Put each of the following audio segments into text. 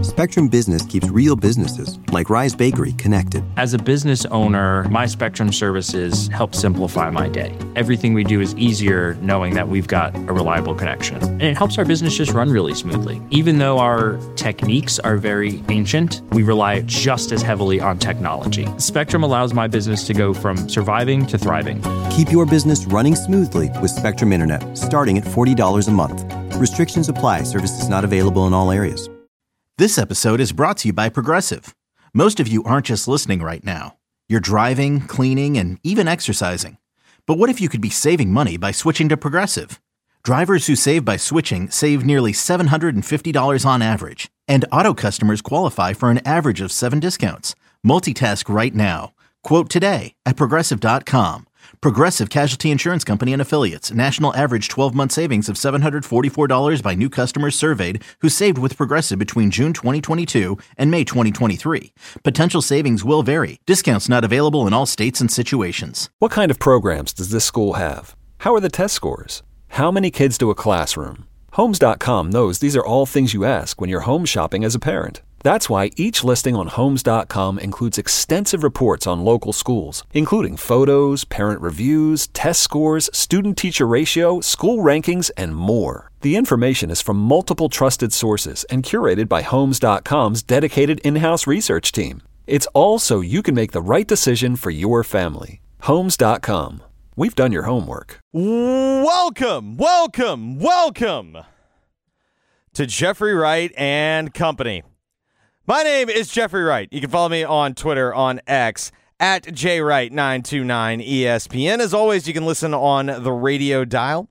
Spectrum Business keeps real businesses, like Rise Bakery, connected. As a business owner, my Spectrum services help simplify my day. Everything we do is easier knowing that we've got a reliable connection. And it helps our business just run really smoothly. Even though our techniques are very ancient, we rely just as heavily on technology. Spectrum allows my business to go from surviving to thriving. Keep your business running smoothly with Spectrum Internet, starting at $40 a month. Restrictions apply. Services not available in all areas. This episode is brought to you by Progressive. Most of you aren't just listening right now. You're driving, cleaning, and even exercising. But what if you could be saving money by switching to Progressive? Drivers who save by switching save nearly $750 on average. And auto customers qualify for an average of 7 discounts. Multitask right now. Quote today at Progressive.com. Progressive Casualty Insurance Company and Affiliates. National average 12-month savings of $744 by new customers surveyed who saved with Progressive between June 2022 and May 2023. Potential savings will vary. Discounts not available in all states and situations. What kind of programs does this school have? How are the test scores? How many kids do a classroom? Homes.com knows these are all things you ask when you're home shopping as a parent. That's why each listing on Homes.com includes extensive reports on local schools, including photos, parent reviews, test scores, student-teacher ratio, school rankings, and more. The information is from multiple trusted sources and curated by Homes.com's dedicated in-house research team. It's all so you can make the right decision for your family. Homes.com. We've done your homework. Welcome to Jeffrey Wright and Company. My name is Jeffrey Wright. You can follow me on Twitter, on X, at JWright929ESPN. As always, you can listen on the radio dial,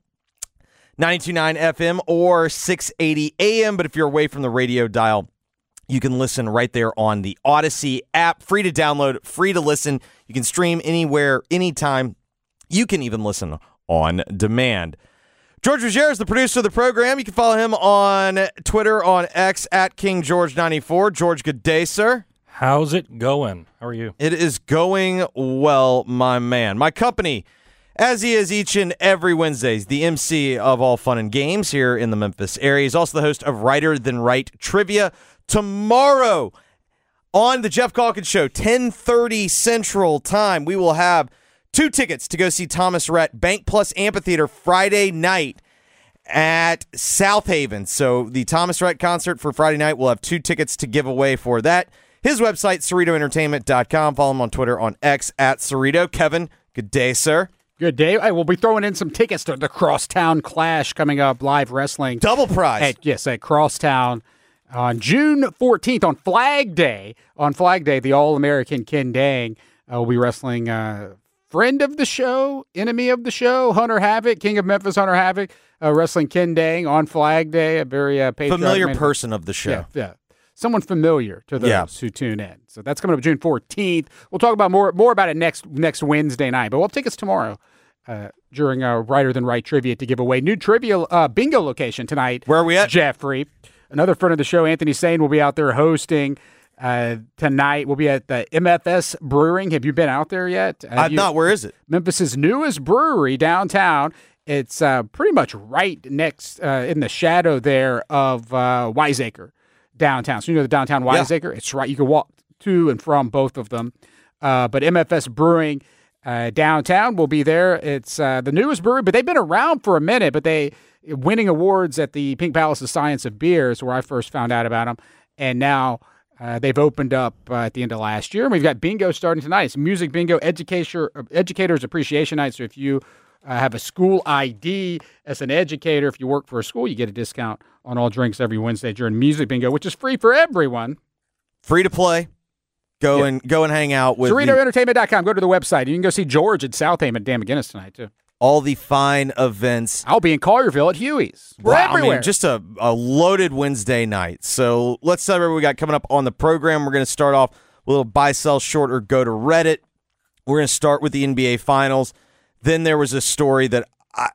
92.9 FM or 680 AM. But if you're away from the radio dial, you can listen right there on the Odyssey app. Free to download, free to listen. You can stream anywhere, anytime. You can even listen on demand. George Ruggiero is the producer of the program. You can follow him on Twitter, on X, at KingGeorge94. George, good day, sir. How's it going? How are you? It is going well, my man. My company, as he is each and every Wednesday, the MC of all fun and games here in the Memphis area. He's also the host of Writer Than Wright Trivia. Tomorrow on the Jeff Calkins Show, 10:30 Central Time, we will have 2 tickets to go see Thomas Rhett, Bank Plus Amphitheater, Friday night at South Haven. So the Thomas Rhett concert for Friday night, we'll have 2 tickets to give away for that. His website, CerritoEntertainment.com. Follow him on Twitter, on X, at Cerrito. Kevin, good day, sir. Good day. We'll be throwing in some tickets to the Crosstown Clash coming up, live wrestling. Double prize. At Crosstown on June 14th, on Flag Day. On Flag Day, the All-American Ken Dang will be wrestling friend of the show, enemy of the show, Hunter Havoc, King of Memphis, Hunter Havoc, wrestling Ken Dang on Flag Day, a very familiar person of the show. Yeah. Someone familiar to those who tune in. So that's coming up June 14th. We'll talk about more about it next Wednesday night, but we'll have tickets tomorrow during our Writer Than Wright Trivia to give away. New trivia bingo location tonight. Where are we at? Jeffrey. Another friend of the show, Anthony Sane, will be out there hosting. Tonight we'll be at the MFS Brewing. Have you been out there yet? I've not. Where is it? Memphis's newest brewery downtown. It's pretty much right next in the shadow there of Wiseacre downtown. So you know the downtown Wiseacre? Yeah. It's right. You can walk to and from both of them. But MFS Brewing downtown will be there. It's the newest brewery, but they've been around for a minute. But they winning awards at the Pink Palace of Science of Beers, where I first found out about them, and now. They've opened up at the end of last year. And we've got bingo starting tonight. It's music bingo, educators appreciation night. So if you have a school ID as an educator, if you work for a school, you get a discount on all drinks every Wednesday during music bingo, which is free for everyone. Free to play. Go and hang out with CerritoEntertainment.com. Go to the website. You can go see George at South Haven at Dan McGinnis tonight, too. All the fine events. I'll be in Collierville at Huey's. We're everywhere. I mean, just a loaded Wednesday night. So let's celebrate what we got coming up on the program. We're going to start off with a little buy, sell, short, or go to Reddit. We're going to start with the NBA Finals. Then there was a story that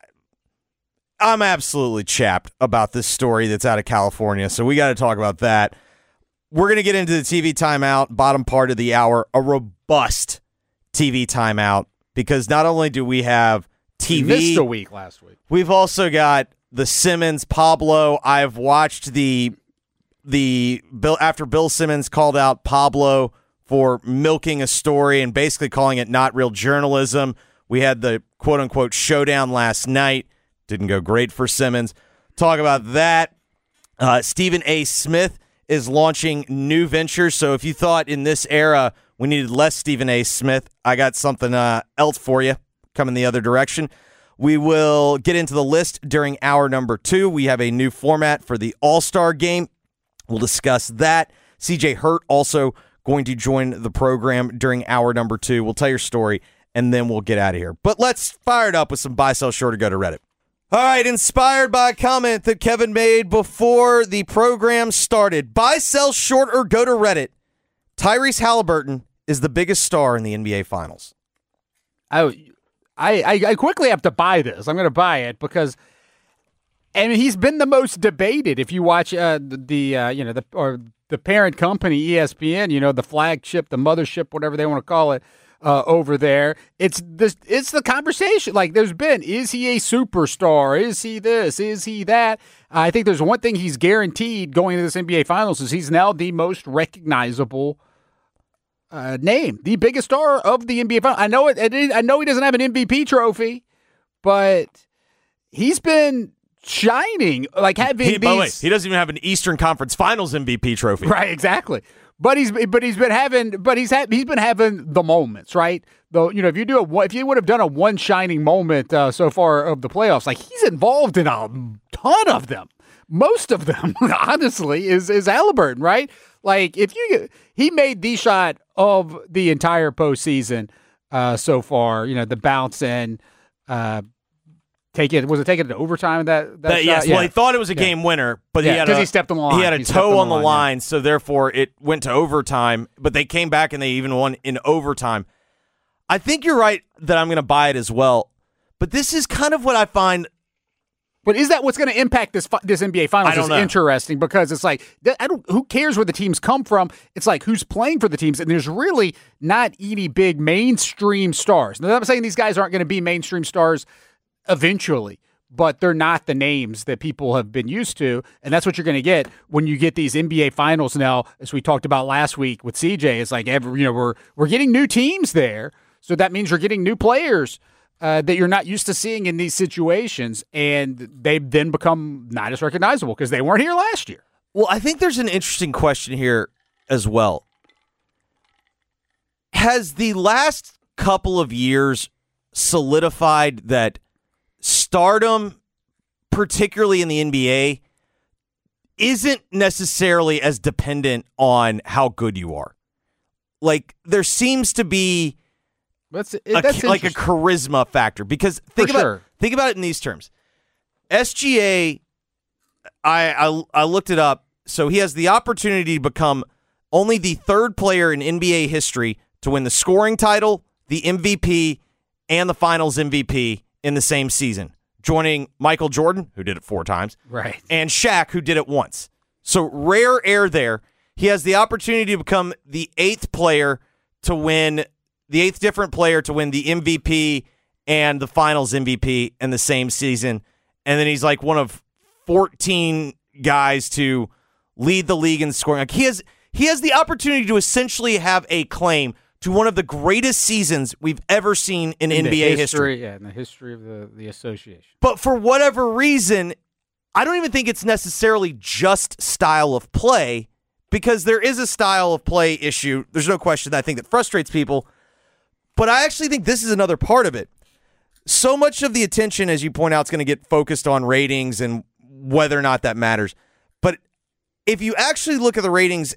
I'm absolutely chapped about, this story that's out of California. So we got to talk about that. We're going to get into the TV timeout, bottom part of the hour, a robust TV timeout, because not only do we have TV. We missed a week last week. We've also got the Simmons, Pablo. I've watched the after Bill Simmons called out Pablo for milking a story and basically calling it not real journalism. We had the quote-unquote showdown last night. Didn't go great for Simmons. Talk about that. Stephen A. Smith is launching new ventures. So if you thought in this era we needed less Stephen A. Smith, I got something else for you coming the other direction. We will get into the list during hour number 2. We have a new format for the All-Star Game. We'll discuss that. CJ Hurt also going to join the program during hour number 2. We'll tell your story, and then we'll get out of here. But let's fire it up with some buy, sell, short, or go to Reddit. All right, inspired by a comment that Kevin made before the program started. Buy, sell, short, or go to Reddit. Tyrese Halliburton is the biggest star in the NBA Finals. I quickly have to buy this. I'm going to buy it because, and he's been the most debated. If you watch the parent company ESPN, the flagship, the mothership, whatever they want to call it, over there. It's the conversation. Like there's been, is he a superstar? Is he this? Is he that? I think there's one thing he's guaranteed going into this NBA Finals is he's now the most recognizable name, the biggest star of the NBA Finals. I know he doesn't have an MVP trophy, but he's been shining. Like having by the way, he doesn't even have an Eastern Conference Finals MVP trophy. Right, exactly. But he's been having the moments, right? Though if you would have done a one shining moment so far of the playoffs, like he's involved in a ton of them. Most of them, honestly, is Halliburton, right? Like he made the shot of the entire postseason so far. The bounce and taking it to overtime? That shot? Yes. Yeah. Well, he thought it was a game winner, but he stepped on the line. He had a toe on the line, so therefore it went to overtime. But they came back and they even won in overtime. I think you're right that I'm going to buy it as well. But this is kind of what I find. But is that what's going to impact this NBA Finals? I don't know. Interesting because it's like who cares where the teams come from? It's like who's playing for the teams, and there's really not any big mainstream stars. Now, I'm saying these guys aren't going to be mainstream stars eventually, but they're not the names that people have been used to, and that's what you're going to get when you get these NBA Finals now. As we talked about last week with CJ, it's like we're getting new teams there, so that means you're getting new players that you're not used to seeing in these situations, and they then become not as recognizable because they weren't here last year. Well, I think there's an interesting question here as well. Has the last couple of years solidified that stardom, particularly in the NBA, isn't necessarily as dependent on how good you are? Like, there seems to be That's like a charisma factor, because think about it in these terms. SGA, I looked it up. So he has the opportunity to become only the third player in NBA history to win the scoring title, the MVP, and the Finals MVP in the same season, joining Michael Jordan, who did it 4 times, right, and Shaq, who did it once. So rare air there. He has the opportunity to become the 8th player to win. The 8th different player to win the MVP and the Finals MVP in the same season. And then he's like one of 14 guys to lead the league in scoring. Like he has the opportunity to essentially have a claim to one of the greatest seasons we've ever seen in NBA history. Yeah, in the history of the association. But for whatever reason, I don't even think it's necessarily just style of play, because there is a style of play issue. There's no question that I think that frustrates people. But I actually think this is another part of it. So much of the attention, as you point out, is going to get focused on ratings and whether or not that matters. But if you actually look at the ratings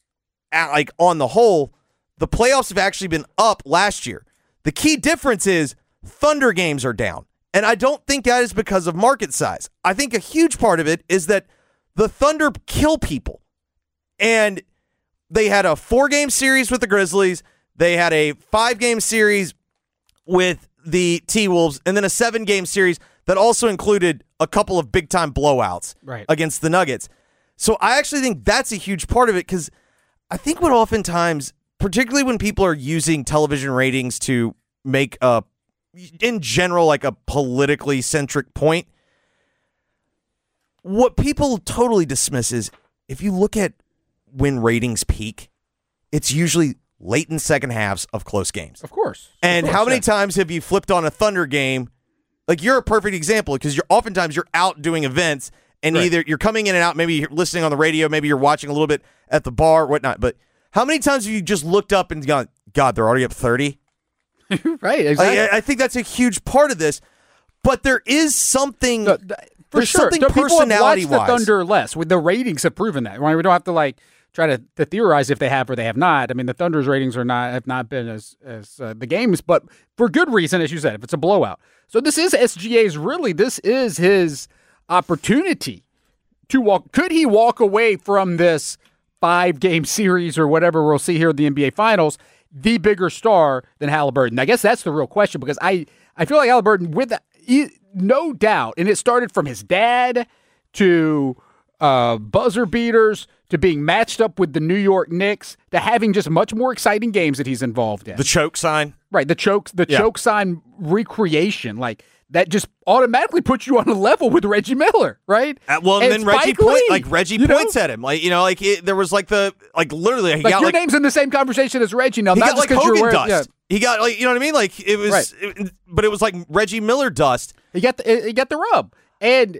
on the whole, the playoffs have actually been up last year. The key difference is Thunder games are down. And I don't think that is because of market size. I think a huge part of it is that the Thunder kill people. And they had a 4-game series with the Grizzlies. They had a 5-game series with the T-Wolves, and then a 7-game series that also included a couple of big-time blowouts against the Nuggets. So I actually think that's a huge part of it, because I think what oftentimes, particularly when people are using television ratings to make in general, like a politically centric point, what people totally dismiss is if you look at when ratings peak, it's usually late in second halves of close games. Of course. And how many times have you flipped on a Thunder game? Like, you're a perfect example because oftentimes you're out doing events and either you're coming in and out, maybe you're listening on the radio, maybe you're watching a little bit at the bar, whatnot. But how many times have you just looked up and gone, God, they're already up 30? Right, exactly. I think that's a huge part of this. But there is something. For there's sure. something People have personality-wise. watched the Thunder less. The ratings have proven that. Right? We don't have to try to theorize if they have or they have not. I mean, the Thunder's ratings have not been as the games, but for good reason, as you said, if it's a blowout. So this is SGA's this is his opportunity to walk. Could he walk away from this 5-game series or whatever we'll see here in the NBA Finals, the bigger star than Haliburton? I guess that's the real question, because I feel like Haliburton, no doubt, and it started from his dad to buzzer beaters to being matched up with the New York Knicks to having just much more exciting games that he's involved in. The choke sign. Right, the choke sign recreation, like that just automatically puts you on a level with Reggie Miller, right? And then Reggie points at him, there was literally your name's in the same conversation as Reggie now. He not got just Hogan you're dust. Yeah. He got you know what I mean? Like it was, but it was like Reggie Miller dust. He got the rub, and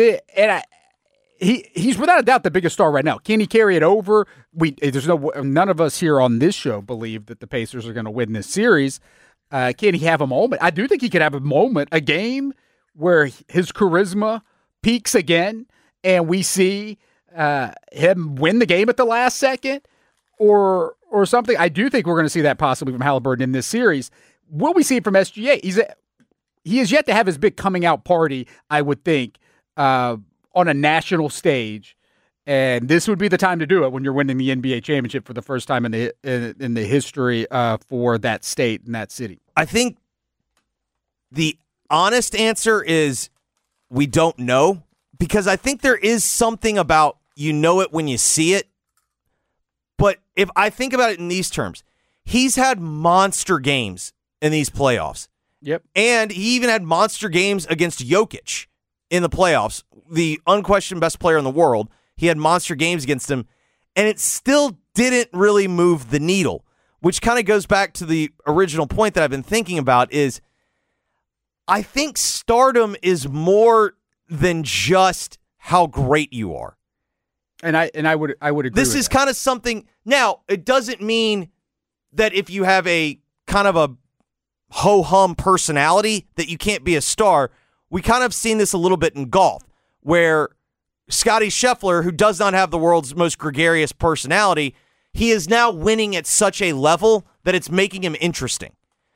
he's without a doubt the biggest star right now. Can he carry it over? None of us here on this show believe that the Pacers are going to win this series. Can he have a moment? I do think he could have a game where his charisma peaks again, and we see him win the game at the last second, or something. I do think we're going to see that possibly from Haliburton in this series. Will we see it from SGA? He has yet to have his big coming out party, I would think, on a national stage, and this would be the time to do it when you're winning the NBA championship for the first time in the history for that state and that city. I think the honest answer is we don't know, because I think there is something about you know it when you see it. But if I think about it in these terms, he's had monster games in these playoffs. Yep. And he even had monster games against Jokic in the playoffs, the unquestioned best player in the world. He had monster games against him, and it still didn't really move the needle, which kind of goes back to the original point that I've been thinking about is I think stardom is more than just how great you are. And I would agree. This is kind of something. Now, it doesn't mean that if you have a kind of a ho-hum personality that you can't be a star. We kind of seen this a little bit in golf, where Scottie Scheffler, who does not have the world's most gregarious personality, he is now winning at such a level that it's making him interesting.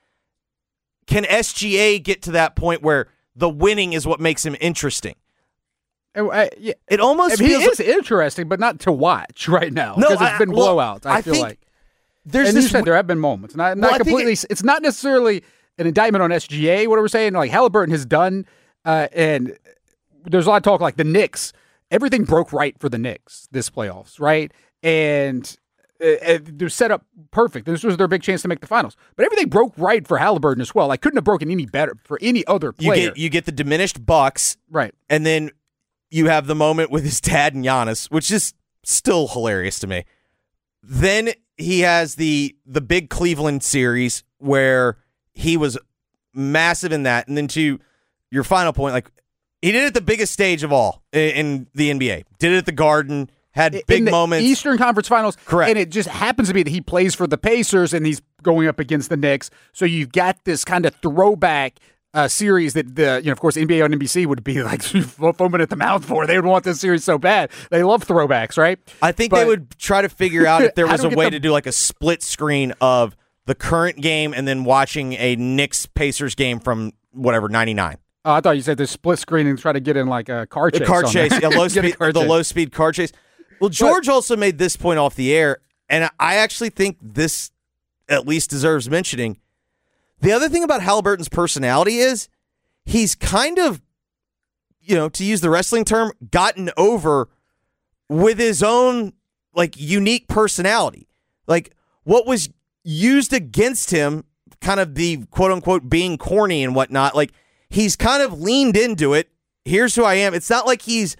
Can SGA get to that point where the winning is what makes him interesting? Yeah. It almost he feels is interesting, but not to watch right now. No, because it's been blowouts. I feel like there's and this. You said there have been moments, and not completely. It's not necessarily an indictment on SGA. What we're saying, like Haliburton has done, and there's a lot of talk like the Knicks. Everything broke right for the Knicks this playoffs, right? And they're set up perfect. This was their big chance to make the finals. But everything broke right for Haliburton as well. Like, couldn't have broken any better for any other player. You get the diminished Bucks, right? And then you have the moment with his dad and Giannis, which is still hilarious to me. Then he has the big Cleveland series where he was massive in that. And then to your final point, like he did it at the biggest stage of all in the NBA. Did it at the Garden, had big in the moments. Eastern Conference Finals. Correct. And it just happens to be that he plays for the Pacers and he's going up against the Knicks. So you've got this kind of throwback series that of course, NBA on NBC would be like foaming at the mouth for. They would want this series so bad. They love throwbacks, right? I think they would try to figure out if there was a way to do like a split screen of the current game and then watching a Knicks-Pacers game from whatever, 99. Oh, I thought you said the split screen and try to get in like a car chase. The car chase, low-speed car chase. Well, George also made this point off the air, and I actually think this at least deserves mentioning. The other thing about Haliburton's personality is he's kind of, to use the wrestling term, gotten over with his own like unique personality. Like what was used against him, kind of the quote unquote being corny and whatnot. Like he's kind of leaned into it. Here's who I am. It's not like he's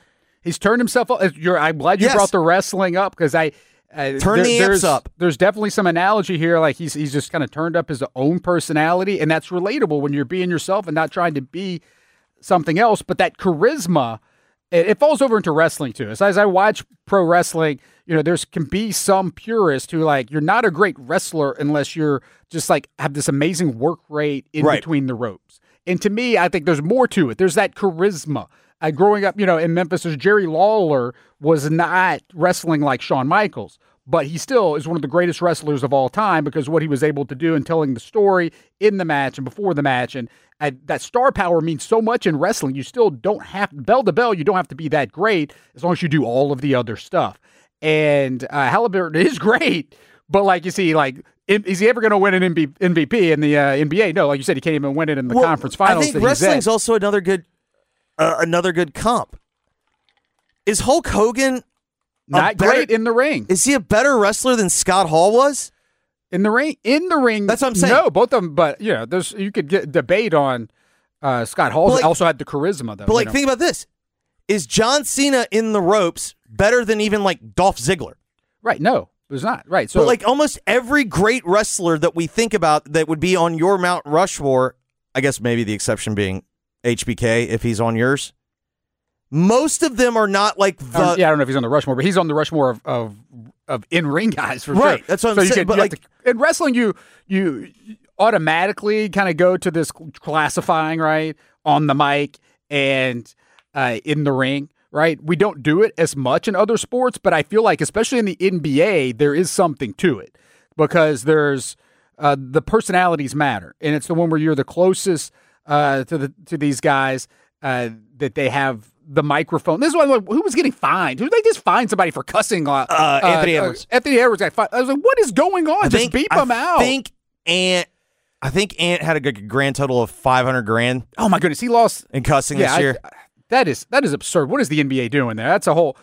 He's turned himself up. I'm glad you brought the wrestling up because turn the amps up. There's definitely some analogy here. Like he's just kind of turned up his own personality, and that's relatable when you're being yourself and not trying to be something else. But that charisma, it falls over into wrestling too. As I watch pro wrestling, there can be some purist who you're not a great wrestler unless you're just have this amazing work rate in between the ropes. And to me, I think there's more to it. There's that charisma. Growing up, in Memphis, Jerry Lawler was not wrestling like Shawn Michaels, but he still is one of the greatest wrestlers of all time because what he was able to do in telling the story in the match and before the match. And that star power means so much in wrestling. You still don't have, bell to bell, you don't have to be that great as long as you do all of the other stuff. And Halliburton is great, but you see, is he ever going to win an MVP in the NBA? No, like you said, he can't even win it in the conference finals. I think wrestling's also another good comp. Is Hulk Hogan not great in the ring? Is he a better wrestler than Scott Hall was? In the ring? That's what I'm saying. No, both of them, but you could get debate on Scott Hall. Also had the charisma, though. But think about this. Is John Cena in the ropes better than even Dolph Ziggler? Right, no. It was not. Right. So but almost every great wrestler that we think about that would be on your Mount Rushmore, I guess maybe the exception being HBK if he's on yours. Most of them are not I don't know if he's on the Rushmore, but he's on the Rushmore of in-ring guys for sure. Right, that's what I'm saying. But in wrestling, you automatically kind of go to this classifying, right, on the mic and in the ring, right? We don't do it as much in other sports, but I feel like, especially in the NBA, there is something to it because there's the personalities matter, and it's the one where you're the closest to these guys that they have the microphone. This is why who was getting fined? Who they just fined somebody for cussing? Anthony Edwards. Anthony Edwards got fined. I was like, what is going on? Just beep him out. I think Ant had a good grand total of $500,000. Oh my goodness, he lost in cussing this year. That is absurd. What is the NBA doing there? That's a whole.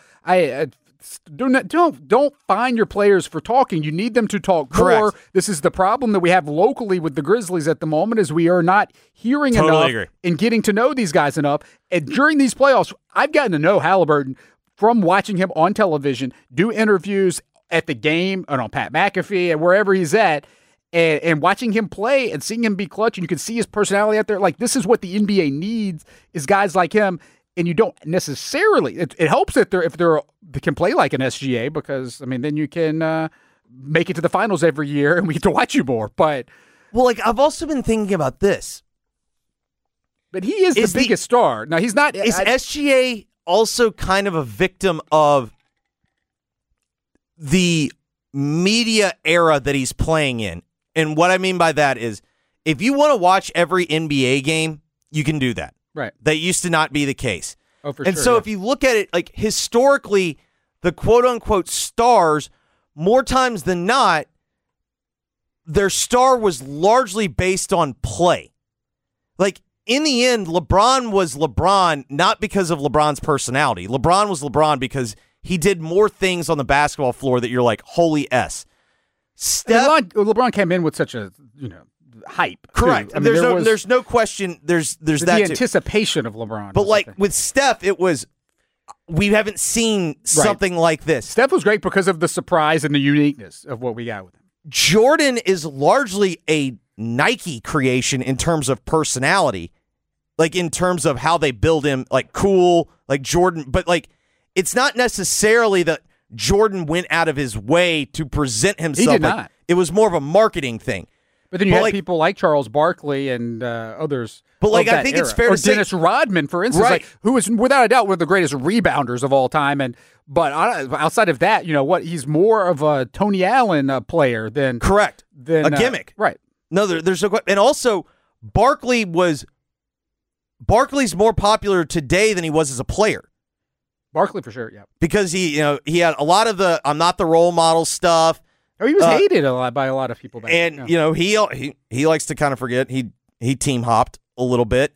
Don't fine your players for talking. You need them to talk more. This is the problem that we have locally with the Grizzlies at the moment is we are not hearing enough and getting to know these guys enough. And during these playoffs, I've gotten to know Halliburton from watching him on television, do interviews at the game and on Pat McAfee and wherever he's at, and watching him play and seeing him be clutch, and you can see his personality out there. This is what the NBA needs is guys like him. And you don't necessarily. It helps if they can play like an SGA because then you can make it to the finals every year and we get to watch you more. But I've also been thinking about this. But he is the biggest star. Now he's not. Is SGA also kind of a victim of the media era that he's playing in? And what I mean by that is, if you want to watch every NBA game, you can do that. Right. That used to not be the case. Oh, for and sure. So if you look at it, historically, the quote-unquote stars, more times than not, their star was largely based on play. In the end, LeBron was LeBron not because of LeBron's personality. LeBron was LeBron because he did more things on the basketball floor that you're like, holy S. LeBron came in with such a, hype. Correct. There's no question. There's that the anticipation of LeBron. But with Steph, it was we haven't seen something like this. Steph was great because of the surprise and the uniqueness of what we got with him. Jordan is largely a Nike creation in terms of personality, in terms of how they build him, cool, Jordan. But it's not necessarily that Jordan went out of his way to present himself. He did not. It was more of a marketing thing. But then you have people like Charles Barkley and others. But I think it's fair to say, Dennis Rodman, for instance, who is without a doubt one of the greatest rebounders of all time. But outside of that, he's more of a Tony Allen player than a gimmick, right? No, there's no, and also Barkley's more popular today than he was as a player. Barkley for sure, yeah, because he had a lot of the I'm not the role model stuff. Oh, he was hated a lot by a lot of people back then. And, he likes to kind of forget. He team hopped a little bit.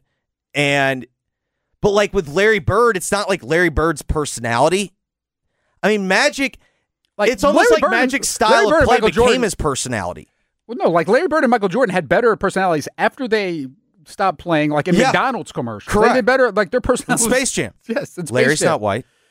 But with Larry Bird, it's not like Larry Bird's personality. Magic, it's almost Larry like Bird, Magic's style of play became his personality. Well, no, Larry Bird and Michael Jordan had better personalities after they stopped playing, in McDonald's commercials. Correct. They did better, their personalities. In Space Jam. Yes, in Space Larry's Jam. not white.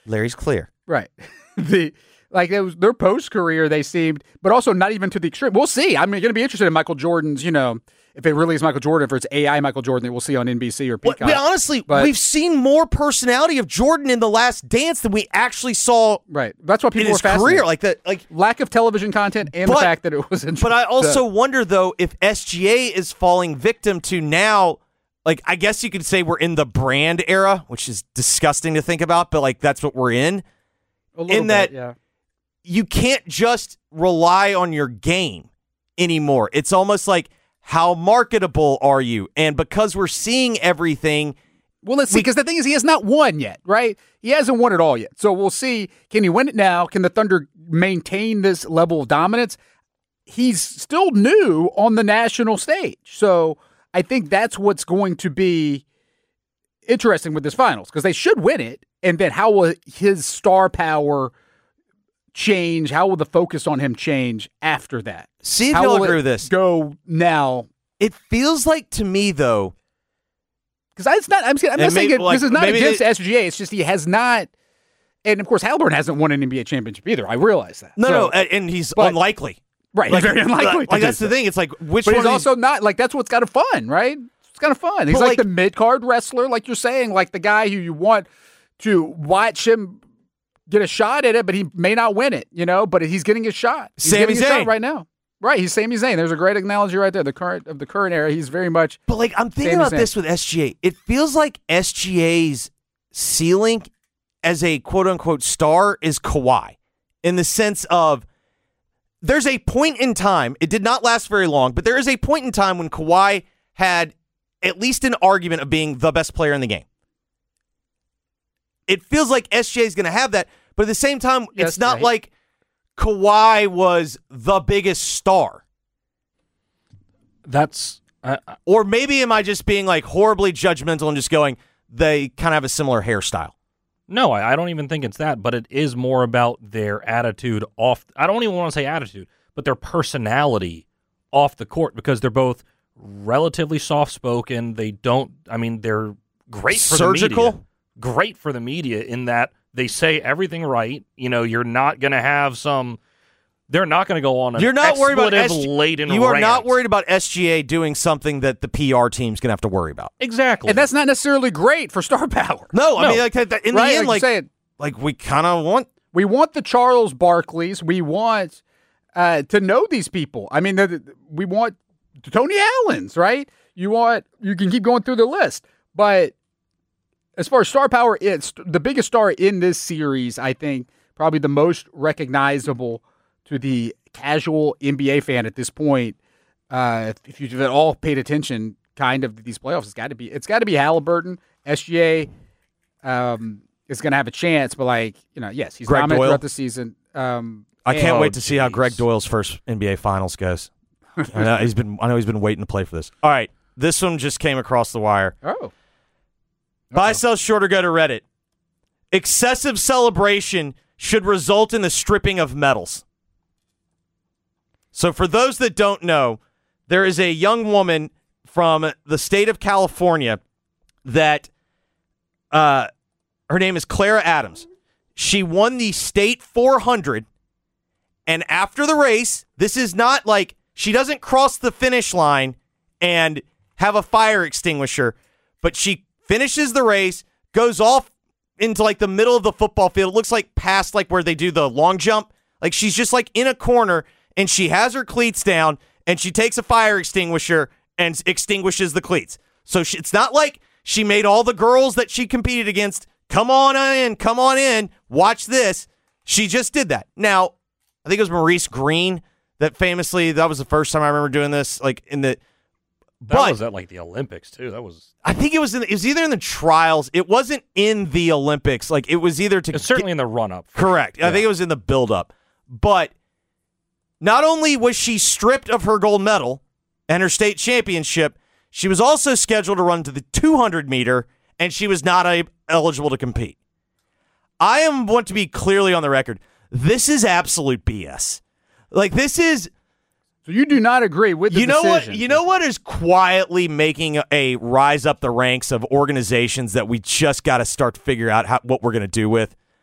Larry's clear. Right. It was their post career, they seemed, but also not even to the extreme. We'll see. I'm going to be interested in Michael Jordan's, if it really is Michael Jordan, if it's AI Michael Jordan that we'll see on NBC or Peacock. We've seen more personality of Jordan in The Last Dance than we actually saw. Right. That's what people in were his fascinated. career, lack of television content and the fact that it was in. But I also wonder though if SGA is falling victim to now. I guess you could say we're in the brand era, which is disgusting to think about, but that's what we're in. A little bit, yeah. You can't just rely on your game anymore. It's almost like, how marketable are you? And because we're seeing everything. Well, let's see, because the thing is, he has not won yet, right? He hasn't won it all yet. So we'll see. Can he win it now? Can the Thunder maintain this level of dominance? He's still new on the national stage. So I think that's what's going to be interesting with this finals, because they should win it. And then how will his star power change? How will the focus on him change after that? See if you'll agree with this. Go now. It feels like to me, though, because I'm not saying this is not against SGA. It's just he has not, and of course Halliburton hasn't won an NBA championship either. I realize that. No, and he's unlikely. Right, he's very unlikely. That's the thing. It's which but one? He's also not that's what's kind of fun, right? It's kind of fun. He's like the mid card wrestler, like you're saying, like the guy who you want to watch him get a shot at it, but he may not win it, but he's getting a shot. He's Sami getting a shot Zayn right now. Right, he's Sami Zayn. There's a great analogy right there. The current era, he's very much. But I'm thinking about this with SGA. It feels like SGA's ceiling as a quote unquote star is Kawhi, in the sense of there's a point in time. It did not last very long, but there is a point in time when Kawhi had at least an argument of being the best player in the game. It feels like SGA is going to have that, but at the same time, it's not like Kawhi was the biggest star. That's... or maybe am I just being horribly judgmental and just going, they kind of have a similar hairstyle? No, I don't even think it's that, but it is more about their attitude off... I don't even want to say attitude, but their personality off the court, because they're both relatively soft-spoken. They're great for the media. Great for the media in that they say everything right. You're not going to have some... They're not going to go on an expletive-laden You are rant. not worried about SGA doing something that the PR team's going to have to worry about. Exactly. And that's not necessarily great for star power. No, I mean, in the end, we kind of want... We want the Charles Barkleys. We want to know these people. I mean, we want Tony Allens, right? You can keep going through the list. But as far as star power, it's the biggest star in this series, I think, probably the most recognizable to the casual NBA fan at this point. If you've at all paid attention kind of to these playoffs, it's got to be Halliburton. SGA is going to have a chance, but yes, he's dominant throughout the season. I can't wait to see how Greg Doyle's first NBA Finals goes. I know he's been waiting to play for this. All right, this one just came across the wire. Oh. Buy, sell, short, or go to Reddit. Excessive celebration should result in the stripping of medals. So for those that don't know, there is a young woman from the state of California that her name is Clara Adams. She won the state 400, and after the race, this is not she doesn't cross the finish line and have a fire extinguisher, but she finishes the race, goes off into the middle of the football field. It looks like past where they do the long jump. She's just in a corner, and she has her cleats down, and she takes a fire extinguisher and extinguishes the cleats. So it's not like she made all the girls that she competed against come on in, watch this. She just did that. Now, I think it was Maurice Green that famously, that was the first time I remember doing this, That was at the Olympics too. I think it was either in the trials. It wasn't in the Olympics. It was either to... It's certainly in the run-up. Correct. Yeah. I think it was in the build-up. But not only was she stripped of her gold medal and her state championship, she was also scheduled to run to the 200-meter, and she was not eligible to compete. I want to be clearly on the record. This is absolute BS. This is... So you do not agree with the decision. You know what is quietly making a rise up the ranks of organizations that we just got to start to figure out what we're going to do with?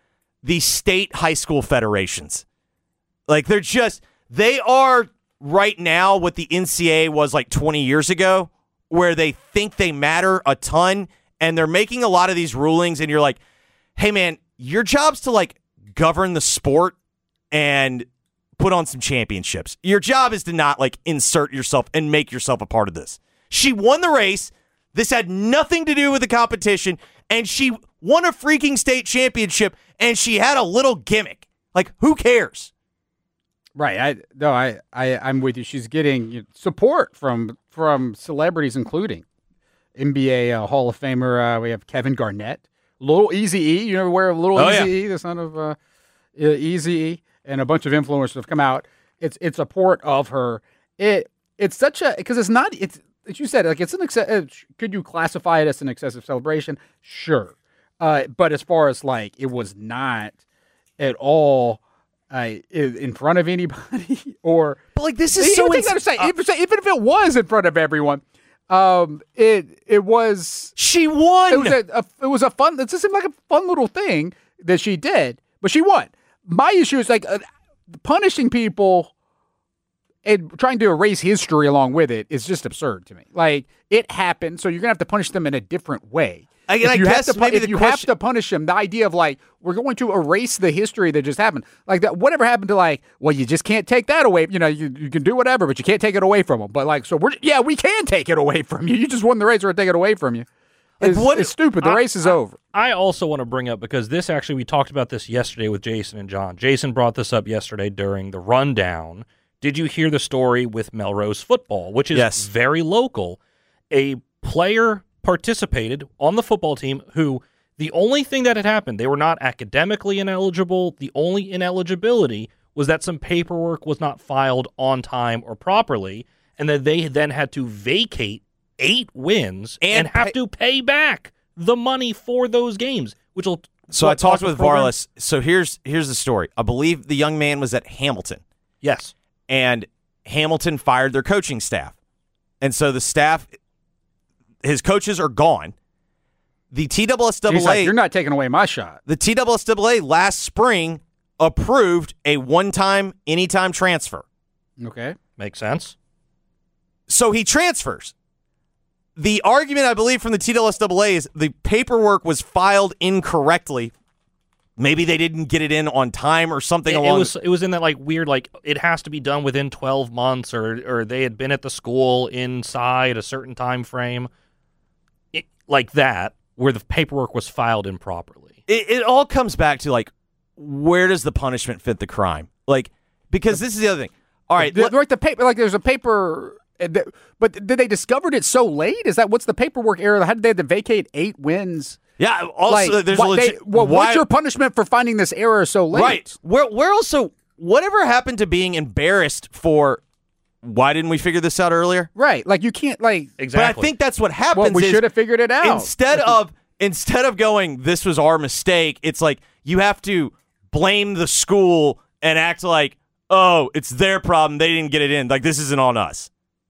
the state high school federations. Like, they are right now what the NCAA was like 20 years ago, where they think they matter a ton, and they're making a lot of these rulings, and you're like, hey, man, your job's to, like, govern the sport and put on some championships. Your job is to not, like, insert yourself and make yourself a part of this. She won the race. This had nothing to do with the competition, and she won a freaking state championship, and she had a little gimmick. Like, who cares? Right. I'm with you. She's getting support from celebrities, including NBA Hall of Famer. We have Kevin Garnett, Little Eazy-E. You ever aware of Little Eazy-E, the son of Eazy-E, and a bunch of influencers have come out. It's support of her. It's such a, because it's not, it's, as you said, like, it's an could you classify it as an excessive celebration? Sure. But as far as, like, it was not at all in front of anybody, or, but, like, this is so even if it was in front of everyone, it was, she won. It was a fun. It just seemed like a fun little thing that she did, but she won. My issue is, like, punishing people and trying to erase history along with it is just absurd to me. Like, it happened, so you're gonna have to punish them in a different way. I guess if you have to punish them, the idea of, like, we're going to erase the history that just happened, like, that, whatever happened to, like, well, you just can't take that away. You know, you can do whatever, but you can't take it away from them. But, like, so we can take it away from you. You just won the race, we're gonna take it away from you. It's stupid. The race is over. I also want to bring up, because this actually, we talked about this yesterday with Jason and John. Jason brought this up yesterday during the rundown. Did you hear the story with Melrose football, which is very local? A player participated on the football team who, the only thing that had happened, they were not academically ineligible. The only ineligibility was that some paperwork was not filed on time or properly, and that they then had to vacate 8 wins and have to pay back the money for those games, which will. So I talked with Varlas. So here's the story. I believe the young man was at Hamilton. Yes. And Hamilton fired their coaching staff. And so the staff, his coaches are gone. The TSSAA... He's like, you're not taking away my shot. The TSSAA last spring approved a one-time, anytime transfer. Okay. Makes sense. So he transfers. The argument, I believe, from the TSSAA is the paperwork was filed incorrectly. Maybe they didn't get it in on time or something along. It was in that, like, weird, like, it has to be done within 12 months, or they had been at the school inside a certain time frame, like that, where the paperwork was filed improperly. It all comes back to, like, where does the punishment fit the crime? Like, because this is the other thing. All right, like the paper, like, there's a paper. But did they discovered it so late? Is that what's the paperwork error? How did they have to vacate 8 wins? Yeah. Also, like, there's a legit. What's your punishment for finding this error so late? Right. We're also, whatever happened to being embarrassed for? Why didn't we figure this out earlier? Right. Like, you can't, like, exactly. But I think that's what happens. Well, we should have figured it out. Instead of going, this was our mistake. It's like you have to blame the school and act like, oh, it's their problem. They didn't get it in. Like, this isn't on us.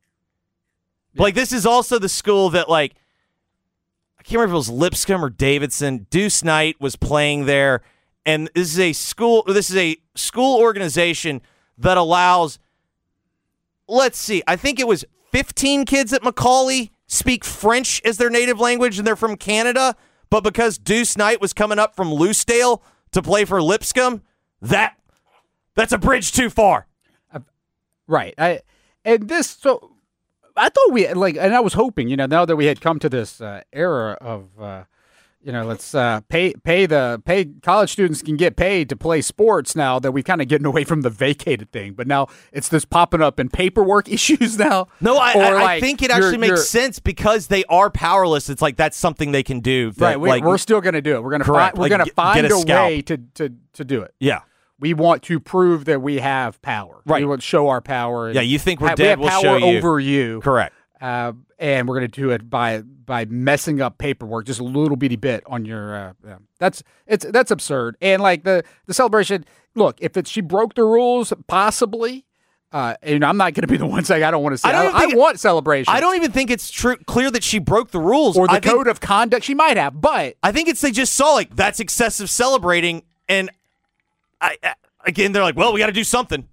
Yeah. Like, this is also the school that, like, I can't remember if it was Lipscomb or Davidson. Deuce Knight was playing there, and this is a school organization that allows, let's see, I think it was 15 kids at Macaulay speak French as their native language, and they're from Canada, but because Deuce Knight was coming up from Loosedale to play for Lipscomb, that's a bridge too far. Right. I thought we, like, and I was hoping, now that we had come to this era of, let's pay college students can get paid to play sports now, that we've kind of getting away from the vacated thing. But now it's this popping up in paperwork issues now. No, I think it actually makes sense because they are powerless. It's like that's something they can do. Right. We're still going to do it. We're going to find a way to do it. Yeah. We want to prove that we have power. Right. We want to show our power. Yeah, you think we're dead, we'll show you. Over you. Correct. And we're going to do it by messing up paperwork just a little bitty bit on your that's absurd. And, like, the celebration, look, if she broke the rules, possibly, and I'm not going to be the one saying I don't want to say I want celebration. I don't even think it's clear that she broke the rules. Or the code of conduct she might have, but I think they just saw, like, that's excessive celebrating, and again, they're like, well, we got to do something.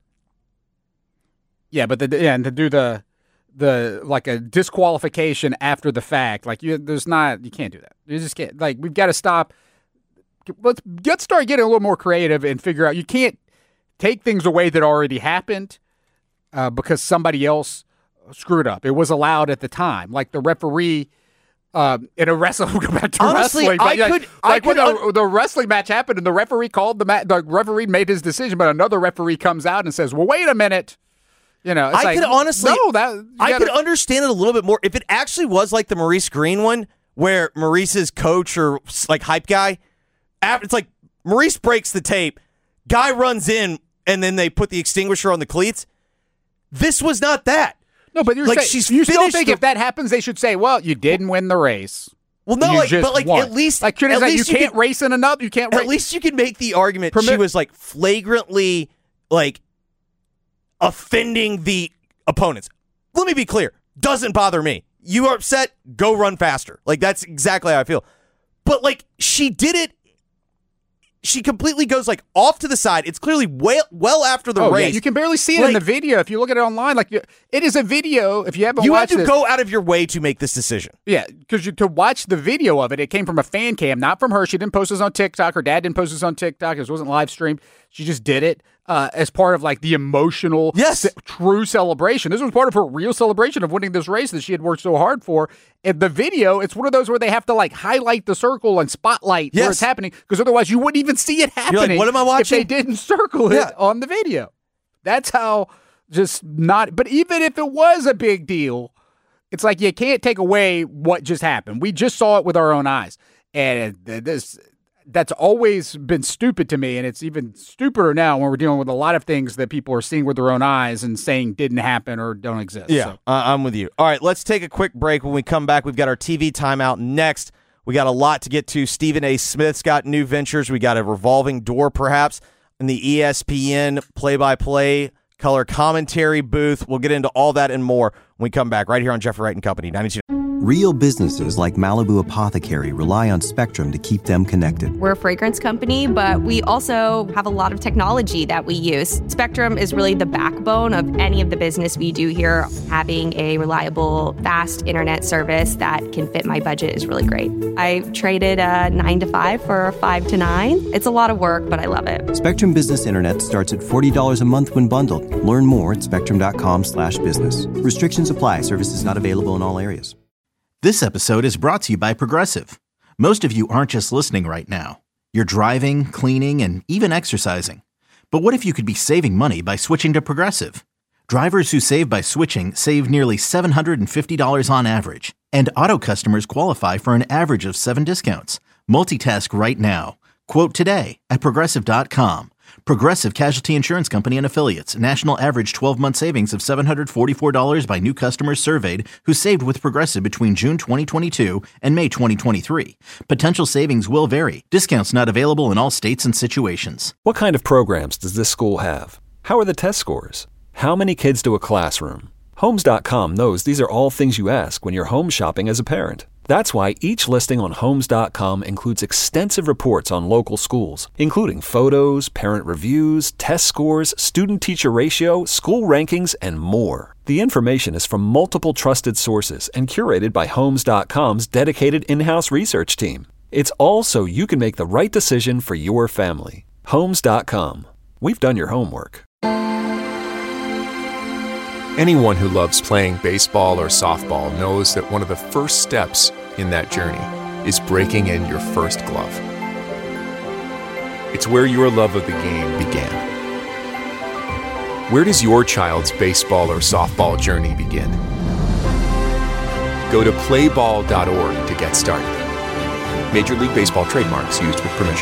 Yeah, but and to do the like a disqualification after the fact, like you can't do that. You just can't. Like, we've got to stop. Let's start getting a little more creative and figure out. You can't take things away that already happened because somebody else screwed up. It was allowed at the time, like the referee. In a wrestling, we'll go back to honestly, wrestling. When the wrestling match happened and the referee called the referee made his decision, but another referee comes out and says, "Well, wait a minute." You know, it's I could understand it a little bit more if it actually was like the Maurice Green one, where Maurice's coach or like hype guy, it's like Maurice breaks the tape, guy runs in, and then they put the extinguisher on the cleats. This was not that. No, but you still think if that happens, they should say, "Well, you didn't win the race." Well, no, won. At least you can't race in another. You can't. At least you can make the argument she was like flagrantly like offending the opponents. Let me be clear. Doesn't bother me. You are upset. Go run faster. Like, that's exactly how I feel. But like, she did it. She completely goes like off to the side. It's clearly well after the race. Yeah. You can barely see it in the video if you look at it online. Like, it is a video. If you haven't watched it, you have to go out of your way to make this decision. Yeah, because to watch the video of it, it came from a fan cam, not from her. She didn't post this on TikTok. Her dad didn't post this on TikTok. It wasn't live streamed. She just did it as part of like the emotional, true celebration. This was part of her real celebration of winning this race that she had worked so hard for. And the video, it's one of those where they have to like highlight the circle and spotlight where it's happening, because otherwise you wouldn't even see it happening. You're like, what am I watching? If they didn't circle it on the video. That's how but even if it was a big deal, it's like you can't take away what just happened. We just saw it with our own eyes. And that's always been stupid to me, and it's even stupider now when we're dealing with a lot of things that people are seeing with their own eyes and saying didn't happen or don't exist. Yeah, I'm with you. All right, let's take a quick break. When we come back, we've got our TV timeout next. We got a lot to get to. Stephen A. Smith's got new ventures. We got a revolving door, perhaps, in the ESPN play-by-play color commentary booth. We'll get into all that and more when we come back right here on Jeffrey Wright and Company, 92. Real businesses like Malibu Apothecary rely on Spectrum to keep them connected. We're a fragrance company, but we also have a lot of technology that we use. Spectrum is really the backbone of any of the business we do here. Having a reliable, fast internet service that can fit my budget is really great. I traded a 9 to 5 for a 5 to 9. It's a lot of work, but I love it. Spectrum Business Internet starts at $40 a month when bundled. Learn more at spectrum.com/business. Restrictions apply. Services not available in all areas. This episode is brought to you by Progressive. Most of you aren't just listening right now. You're driving, cleaning, and even exercising. But what if you could be saving money by switching to Progressive? Drivers who save by switching save nearly $750 on average. And auto customers qualify for an average of 7 discounts. Multitask right now. Quote today at Progressive.com. Progressive Casualty Insurance Company and Affiliates. National average 12-month savings of $744 by new customers surveyed who saved with Progressive between June 2022 and May 2023. Potential savings will vary. Discounts not available in all states and situations. What kind of programs does this school have? How are the test scores? How many kids do a classroom? Homes.com knows these are all things you ask when you're home shopping as a parent. That's why each listing on Homes.com includes extensive reports on local schools, including photos, parent reviews, test scores, student-teacher ratio, school rankings, and more. The information is from multiple trusted sources and curated by Homes.com's dedicated in-house research team. It's all so you can make the right decision for your family. Homes.com. We've done your homework. Anyone who loves playing baseball or softball knows that one of the first steps in that journey is breaking in your first glove. It's where your love of the game began. Where does your child's baseball or softball journey begin? Go to playball.org to get started. Major League Baseball trademarks used with permission.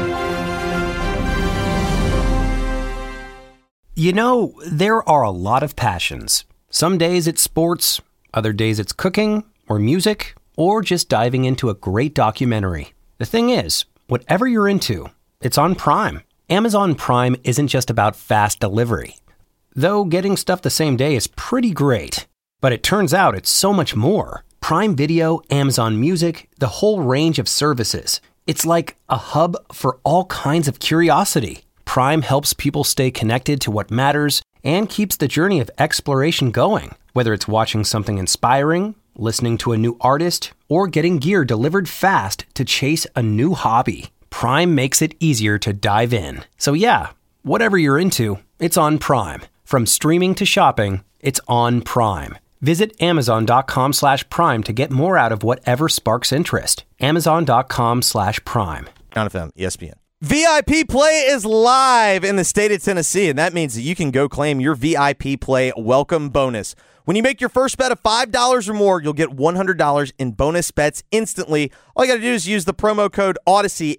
You know, there are a lot of passions. Some days it's sports, other days it's cooking or music, or just diving into a great documentary. The thing is, whatever you're into, it's on Prime. Amazon Prime isn't just about fast delivery. Though getting stuff the same day is pretty great. But it turns out it's so much more. Prime Video, Amazon Music, the whole range of services. It's like a hub for all kinds of curiosity. Prime helps people stay connected to what matters and keeps the journey of exploration going. Whether it's watching something inspiring, listening to a new artist, or getting gear delivered fast to chase a new hobby, Prime makes it easier to dive in. So yeah, whatever you're into, it's on Prime. From streaming to shopping, it's on Prime. Visit Amazon.com/Prime to get more out of whatever sparks interest. Amazon.com/Prime. On FM, ESPN. VIP Play is live in the state of Tennessee, and that means that you can go claim your VIP Play welcome bonus. When you make your first bet of $5 or more, you'll get $100 in bonus bets instantly. All you got to do is use the promo code Audacy,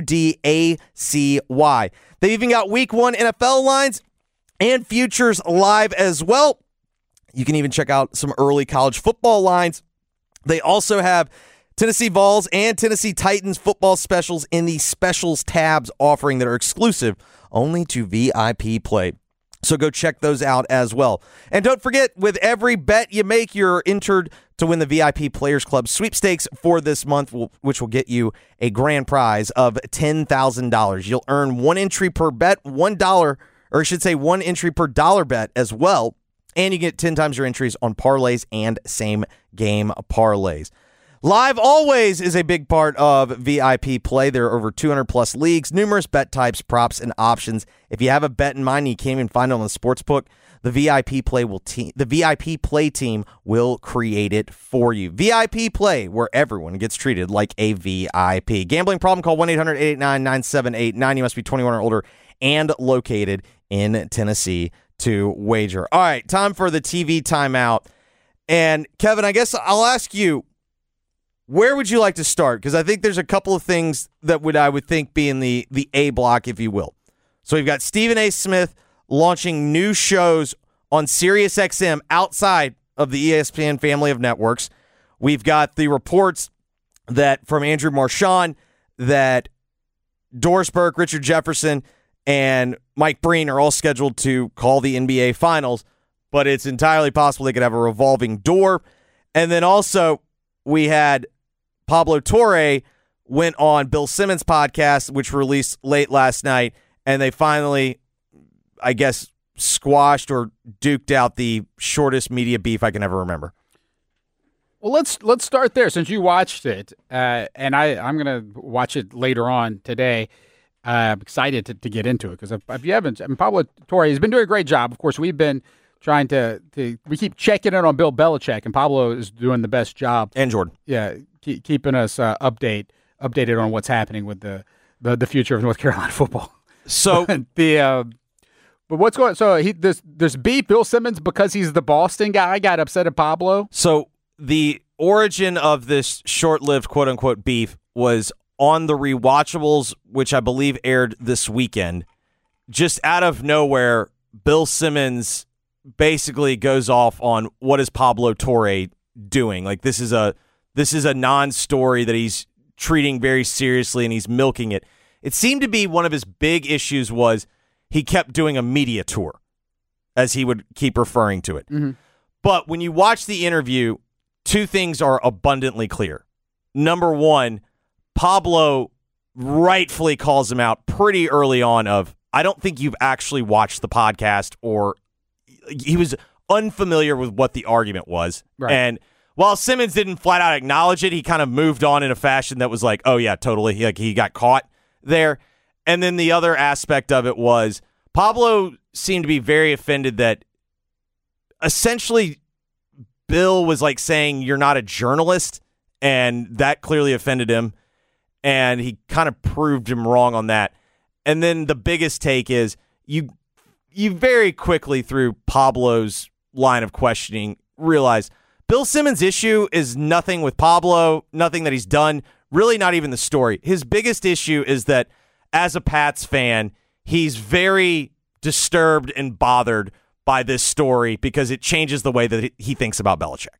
AUDACY. They've even got Week 1 NFL lines and futures live as well. You can even check out some early college football lines. They also have Tennessee Vols and Tennessee Titans football specials in the specials tabs offering that are exclusive only to VIP Play. So go check those out as well. And don't forget, with every bet you make, you're entered to win the VIP Players Club sweepstakes for this month, which will get you a grand prize of $10,000. You'll earn one entry per bet, $1, or I should say one entry per dollar bet as well. And you get 10 times your entries on parlays and same game parlays. Live always is a big part of VIP Play. There are over 200 plus leagues, numerous bet types, props, and options. If you have a bet in mind and you can't even find it on the sportsbook, the VIP Play team will create it for you. VIP Play, where everyone gets treated like a VIP. Gambling problem? Call 1-800-889-9789. You must be 21 or older and located in Tennessee to wager. All right, time for the TV timeout. And Kevin, I guess I'll ask you, where would you like to start? Because I think there's a couple of things that I would think be in the A block, if you will. So we've got Stephen A. Smith launching new shows on SiriusXM outside of the ESPN family of networks. We've got the reports that from Andrew Marchand that Doris Burke, Richard Jefferson, and Mike Breen are all scheduled to call the NBA Finals, but it's entirely possible they could have a revolving door. And then also we had Pablo Torre went on Bill Simmons' podcast, which released late last night, and they finally, I guess, squashed or duked out the shortest media beef I can ever remember. Well, let's start there since you watched it, and I'm going to watch it later on today. I'm excited to get into it because if you haven't, Pablo Torre has been doing a great job. Of course, we've been trying to we keep checking in on Bill Belichick, and Pablo is doing the best job. And Jordan. Yeah, keeping us updated on what's happening with the future of North Carolina football. So but what's going on? So there's beef. Bill Simmons, because he's the Boston guy, got upset at Pablo. So the origin of this short-lived quote-unquote beef was on the Rewatchables, which I believe aired this weekend. Just out of nowhere, Bill Simmons basically goes off on what is Pablo Torre doing. Like this is a non-story that he's treating very seriously and he's milking it. It seemed to be one of his big issues was he kept doing a media tour, as he would keep referring to it. Mm-hmm. But when you watch the interview, two things are abundantly clear. Number one, Pablo rightfully calls him out pretty early on of, I don't think you've actually watched the podcast, or he was unfamiliar with what the argument was. Right. And while Simmons didn't flat out acknowledge it, he kind of moved on in a fashion that was like, oh yeah, totally. He got caught there. And then the other aspect of it was Pablo seemed to be very offended that essentially Bill was like saying, you're not a journalist. And that clearly offended him. And he kind of proved him wrong on that. And then the biggest take is you very quickly, through Pablo's line of questioning, realize Bill Simmons' issue is nothing with Pablo, nothing that he's done, really not even the story. His biggest issue is that as a Pats fan, he's very disturbed and bothered by this story because it changes the way that he thinks about Belichick.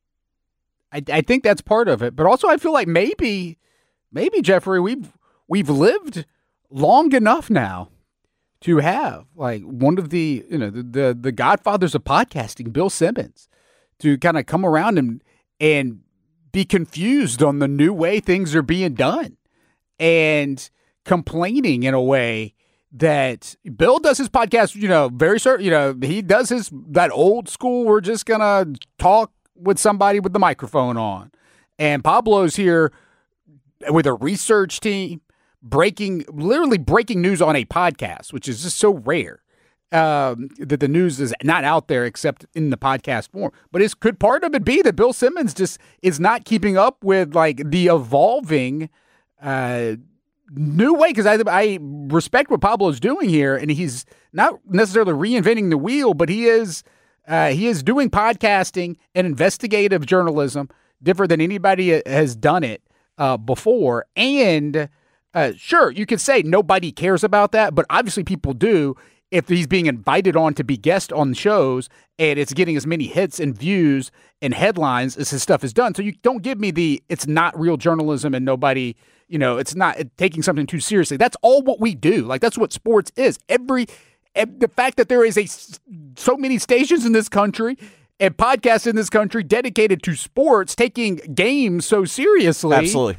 I think that's part of it. But also I feel like maybe Jeffrey, we've lived long enough now to have like one of the the godfathers of podcasting, Bill Simmons, to kind of come around and be confused on the new way things are being done and complaining in a way that Bill does his podcast, very certain, he does that old school, we're just going to talk with somebody with the microphone on. And Pablo's here with a research team, literally breaking news on a podcast, which is just so rare that the news is not out there except in the podcast form. But could part of it be that Bill Simmons just is not keeping up with the evolving new way? Because I respect what Pablo's doing here, and he's not necessarily reinventing the wheel, but he is doing podcasting and investigative journalism different than anybody has done it before. And sure, you could say nobody cares about that, but obviously people do if he's being invited on to be guest on shows and it's getting as many hits and views and headlines as his stuff is done. So you don't give me it's not real journalism and nobody, it's not taking something too seriously. That's all what we do. That's what sports is. The fact that there is so many stations in this country and podcasts in this country dedicated to sports, taking games so seriously. Absolutely.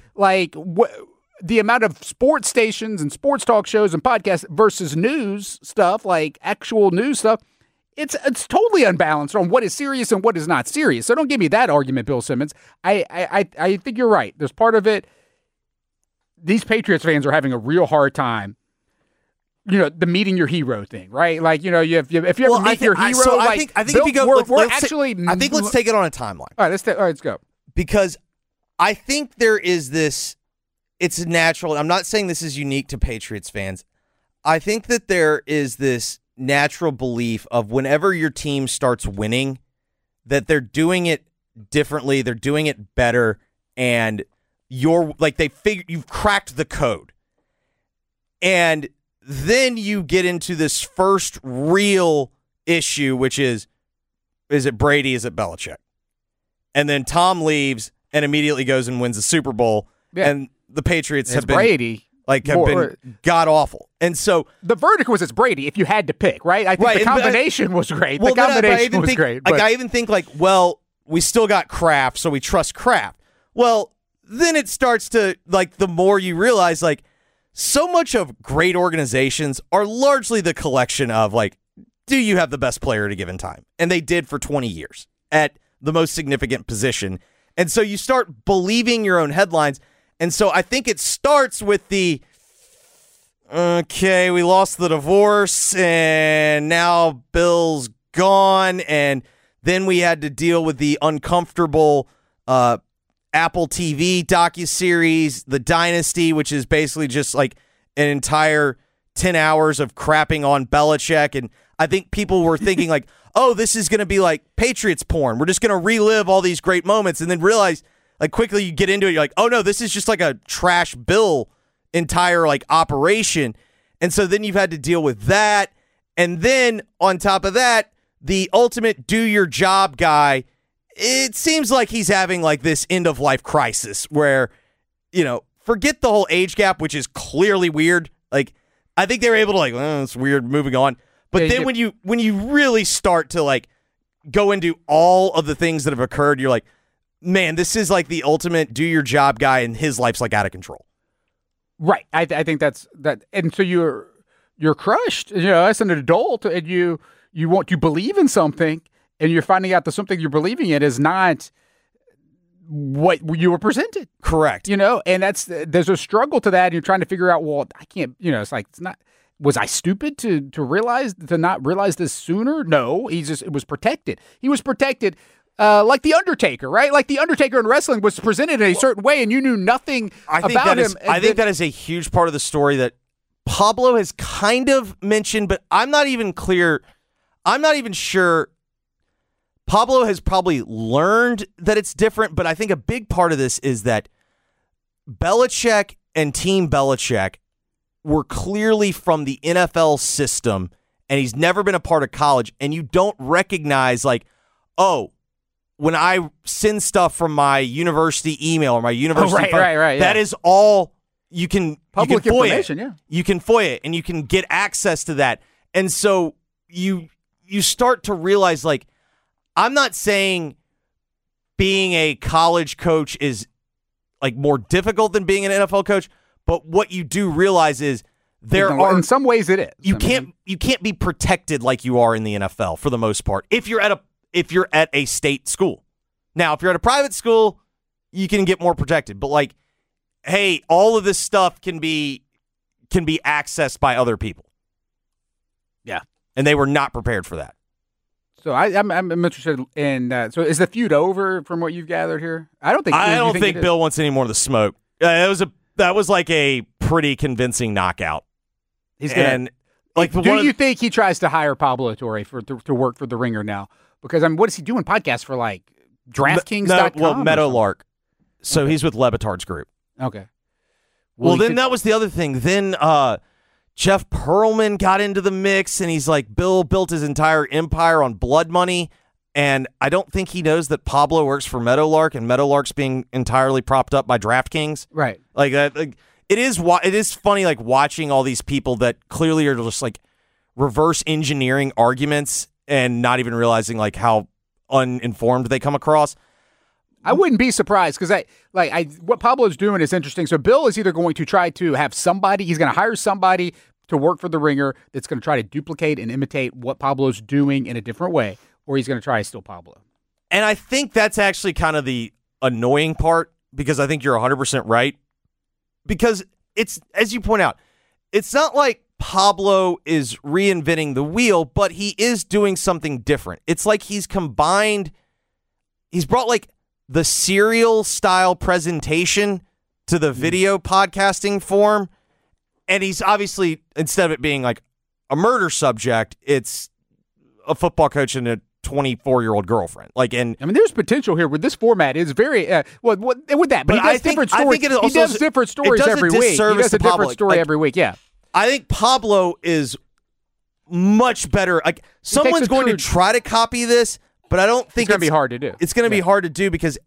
The amount of sports stations and sports talk shows and podcasts versus news stuff, actual news stuff, it's totally unbalanced on what is serious and what is not serious. So don't give me that argument, Bill Simmons. I think you're right. There's part of it. These Patriots fans are having a real hard time. The meeting your hero thing, right? If you ever meet your hero, I think Bill, if you go, let's take it on a timeline. All right, let's go. Because I think there is this. It's natural. I'm not saying this is unique to Patriots fans. I think that there is this natural belief of whenever your team starts winning, that they're doing it differently, they're doing it better, and they figure you've cracked the code. And then you get into this first real issue, which is it Brady, is it Belichick? And then Tom leaves and immediately goes and wins the Super Bowl. Yeah. And the Patriots have been Brady. Been god awful. And so the verdict was it's Brady if you had to pick, right? I think the combination was great. Well, the combination was great. But I even think we still got Kraft, so we trust Kraft. Well, then it starts to the more you realize so much of great organizations are largely the collection of do you have the best player at a given time? And they did for 20 years at the most significant position. And so you start believing your own headlines. And so I think it starts with we lost the divorce and now Bill's gone. And then we had to deal with the uncomfortable Apple TV docuseries, The Dynasty, which is basically just an entire 10 hours of crapping on Belichick. And I think people were thinking oh, this is going to be Patriots porn. We're just going to relive all these great moments and then realize quickly you get into it, you're oh no, this is just a trash Bill entire operation. And so then you've had to deal with that. And then on top of that, the ultimate do your job guy, it seems like he's having this end of life crisis where, forget the whole age gap, which is clearly weird. I think they were able to it's weird, moving on. But then when you really start to go into all of the things that have occurred, you're man, this is the ultimate do your job guy, and his life's out of control. Right. I think that's that. And so you're crushed, as an adult, and you believe in something, and you're finding out that something you're believing in is not what you were presented. Correct. And there's a struggle to that. And you're trying to figure out, well, I can't, it's not, was I stupid to not realize this sooner? No, it was protected. He was protected. Like The Undertaker, right? Like The Undertaker in wrestling was presented in a certain way, and you knew nothing about him. I think that is a huge part of the story that Pablo has kind of mentioned, but I'm not even clear. I'm not even sure. Pablo has probably learned that it's different, but I think a big part of this is that Belichick and Team Belichick were clearly from the NFL system, and he's never been a part of college, and you don't recognize when I send stuff from my university email or my university phone, that is all you can public information. Yeah, you can FOIA it and you can get access to that, and so you start to realize I'm not saying being a college coach is more difficult than being an NFL coach, but what you do realize is In some ways, it is. You can't be protected like you are in the NFL for the most part if you're at a state school. Now, if you're at a private school, you can get more protected. But like, hey, all of this stuff can be accessed by other people. Yeah, and they were not prepared for that. So I'm interested in. So is the feud over from what you've gathered here? I don't think Bill wants any more of the smoke. That was like a pretty convincing knockout. He's gonna. Do you think he tries to hire Pablo Torre to work for the Ringer now? Because what is he doing? Podcasts for like DraftKings.com? Meadowlark. So he's with Lebitard's group. Okay. Well, then that was the other thing. Then Jeff Pearlman got into the mix, and he's like, Bill built his entire empire on blood money, and I don't think he knows that Pablo works for Meadowlark, and Meadowlark's being entirely propped up by DraftKings. Right. Like that. It is funny, like watching all these people that clearly are just like reverse engineering arguments and not even realizing like how uninformed they come across. I wouldn't be surprised because what Pablo's doing is interesting. So Bill is either going to try to have he's going to hire somebody to work for the Ringer that's going to try to duplicate and imitate what Pablo's doing in a different way, or he's going to try to steal Pablo. And I think that's actually kind of the annoying part because I think you're 100% right. Because it's, as you point out, it's not like Pablo is reinventing the wheel, but he is doing something different. It's like he's brought like the serial style presentation to the video podcasting form. And he's obviously, instead of it being like a murder subject, it's a football coach and a 24-year-old girlfriend. There's potential here with this format. It's very with that, but he does different stories. He does different stories every week. He does a different story every week. Yeah, I think Pablo is much better. Like someone's going to try to copy this, but I don't think it's going to be hard to do. It's going to be hard to do because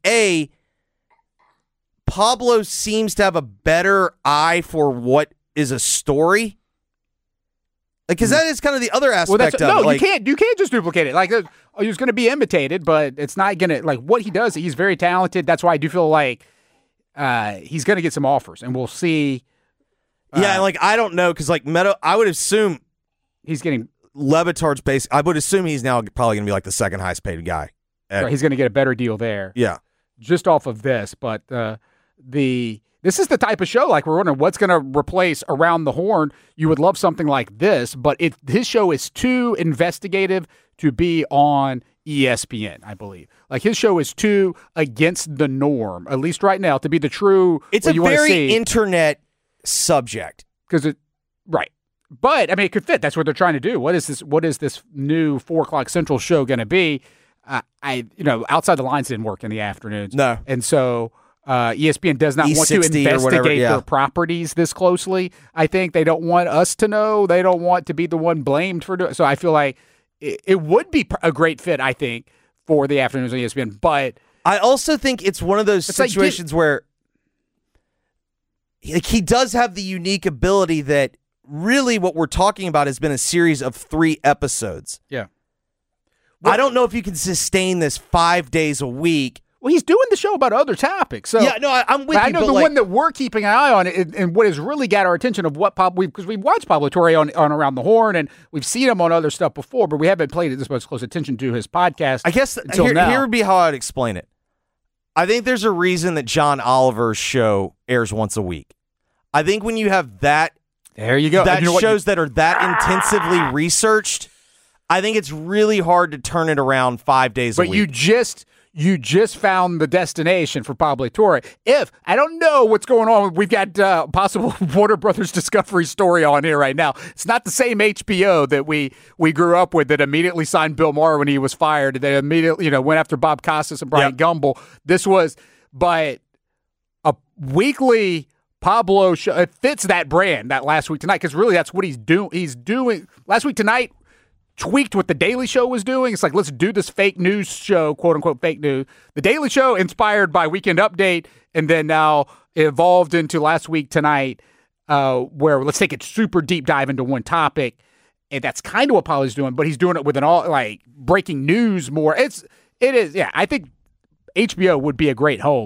Pablo seems to have a better eye for what is a story. Because that is kind of the other aspect of it. You can't just duplicate it. Like, he's going to be imitated, but it's not going to, like, what he does, he's very talented. That's why I do feel like he's going to get some offers, and we'll see. I don't know, because, like, I would assume he's getting Lebitard's base. I would assume he's now probably going to be, like, the second highest paid guy. Right, he's going to get a better deal there. Yeah. Just off of this, but this is the type of show, like we're wondering what's going to replace Around the Horn. You would love something like this, but his show is too investigative to be on ESPN, I believe. Like his show is too against the norm, at least right now, to be the true. It's a very internet subject. Right. But, I mean, it could fit. That's what they're trying to do. What is this new 4 o'clock Central show going to be? Outside the Lines didn't work in the afternoons. No. And so ESPN does not want to investigate their properties this closely. I think they don't want us to know. They don't want to be the one blamed for doing. So I feel like it would be a great fit, I think, for the afternoons on ESPN. But I also think it's one of those situations where he does have the unique ability that really what we're talking about has been a series of 3 episodes. Yeah. I don't know if you can sustain this 5 days a week. Well, he's doing the show about other topics. So yeah, no, I'm with you. I know the one that we're keeping an eye on, and what has really got our attention of what because we've watched Pablo Torre on Around the Horn, and we've seen him on other stuff before, but we haven't paid this much close attention to his podcast. I guess here would be how I'd explain it. I think there's a reason that John Oliver's show airs once a week. I think when you have that, there you go. That shows that are that intensively researched, I think it's really hard to turn it around 5 days a week. But you just found the destination for Pablo Torre. I don't know what's going on. We've got possible Warner Brothers Discovery story on here right now. It's not the same HBO that we grew up with that immediately signed Bill Maher when he was fired. They immediately went after Bob Costas and Brian Gumbel. This was but a weekly Pablo show. It fits that brand, that Last Week Tonight, because really that's what he's doing. He's doing Last Week Tonight. Tweaked what The Daily Show was doing. It's like, let's do this fake news show, quote unquote fake news. The Daily Show inspired by Weekend Update, and then now evolved into Last Week Tonight, where let's take a super deep dive into one topic. And that's kind of what Pauly's doing, but he's doing it with breaking news more. It is. I think HBO would be a great home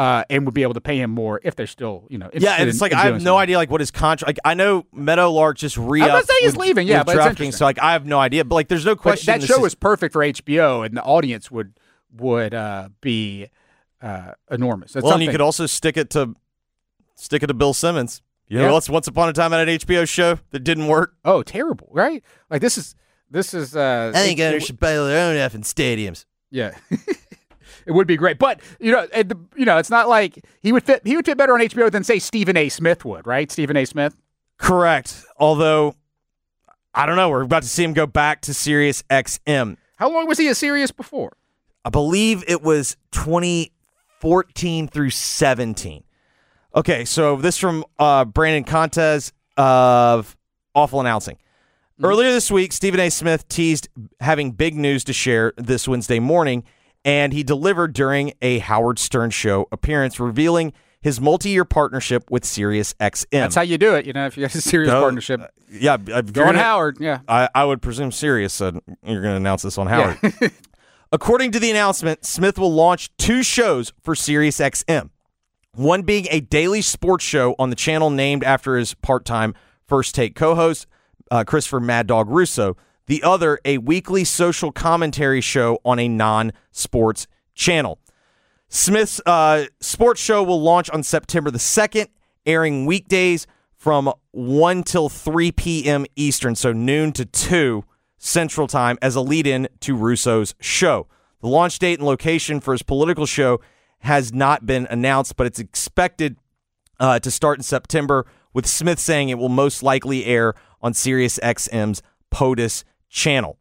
and would be able to pay him more if they're still, interested Yeah, and it's like I have no idea what his contract. Like I know Meadowlark just re-upped. I'm not saying he's leaving, but it's interesting. So I have no idea. But there's no question. But that show is perfect for HBO, and the audience would be enormous. That's and you could also stick it to Bill Simmons. Once upon a time at an HBO show that didn't work. Oh, terrible! Right? Like this is. I think owners should buy their own effing stadiums. Yeah. It would be great, but it's not like he would fit better on HBO than say Stephen A. Smith would, right? Stephen A. Smith, correct. Although I don't know, we're about to see him go back to Sirius XM. How long was he at Sirius before? I believe it was 2014 through 17. Okay, so this from Brandon Contes of Awful Announcing. Earlier this week, Stephen A. Smith teased having big news to share this Wednesday morning, and he delivered during a Howard Stern show appearance, revealing his multi-year partnership with Sirius XM. That's how you do it, if you have a Sirius partnership. Yeah. Go on Howard, yeah. I would presume Sirius said you're going to announce this on Howard. Yeah. According to the announcement, Smith will launch 2 shows for Sirius XM, one being a daily sports show on the channel named after his part-time First Take co-host, Christopher Mad Dog Russo. The other, a weekly social commentary show on a non-sports channel. Smith's sports show will launch on September the 2nd, airing weekdays from 1 till 3 p.m. Eastern, so noon to 2 Central Time, as a lead-in to Russo's show. The launch date and location for his political show has not been announced, but it's expected to start in September, with Smith saying it will most likely air on Sirius XM's POTUS channel.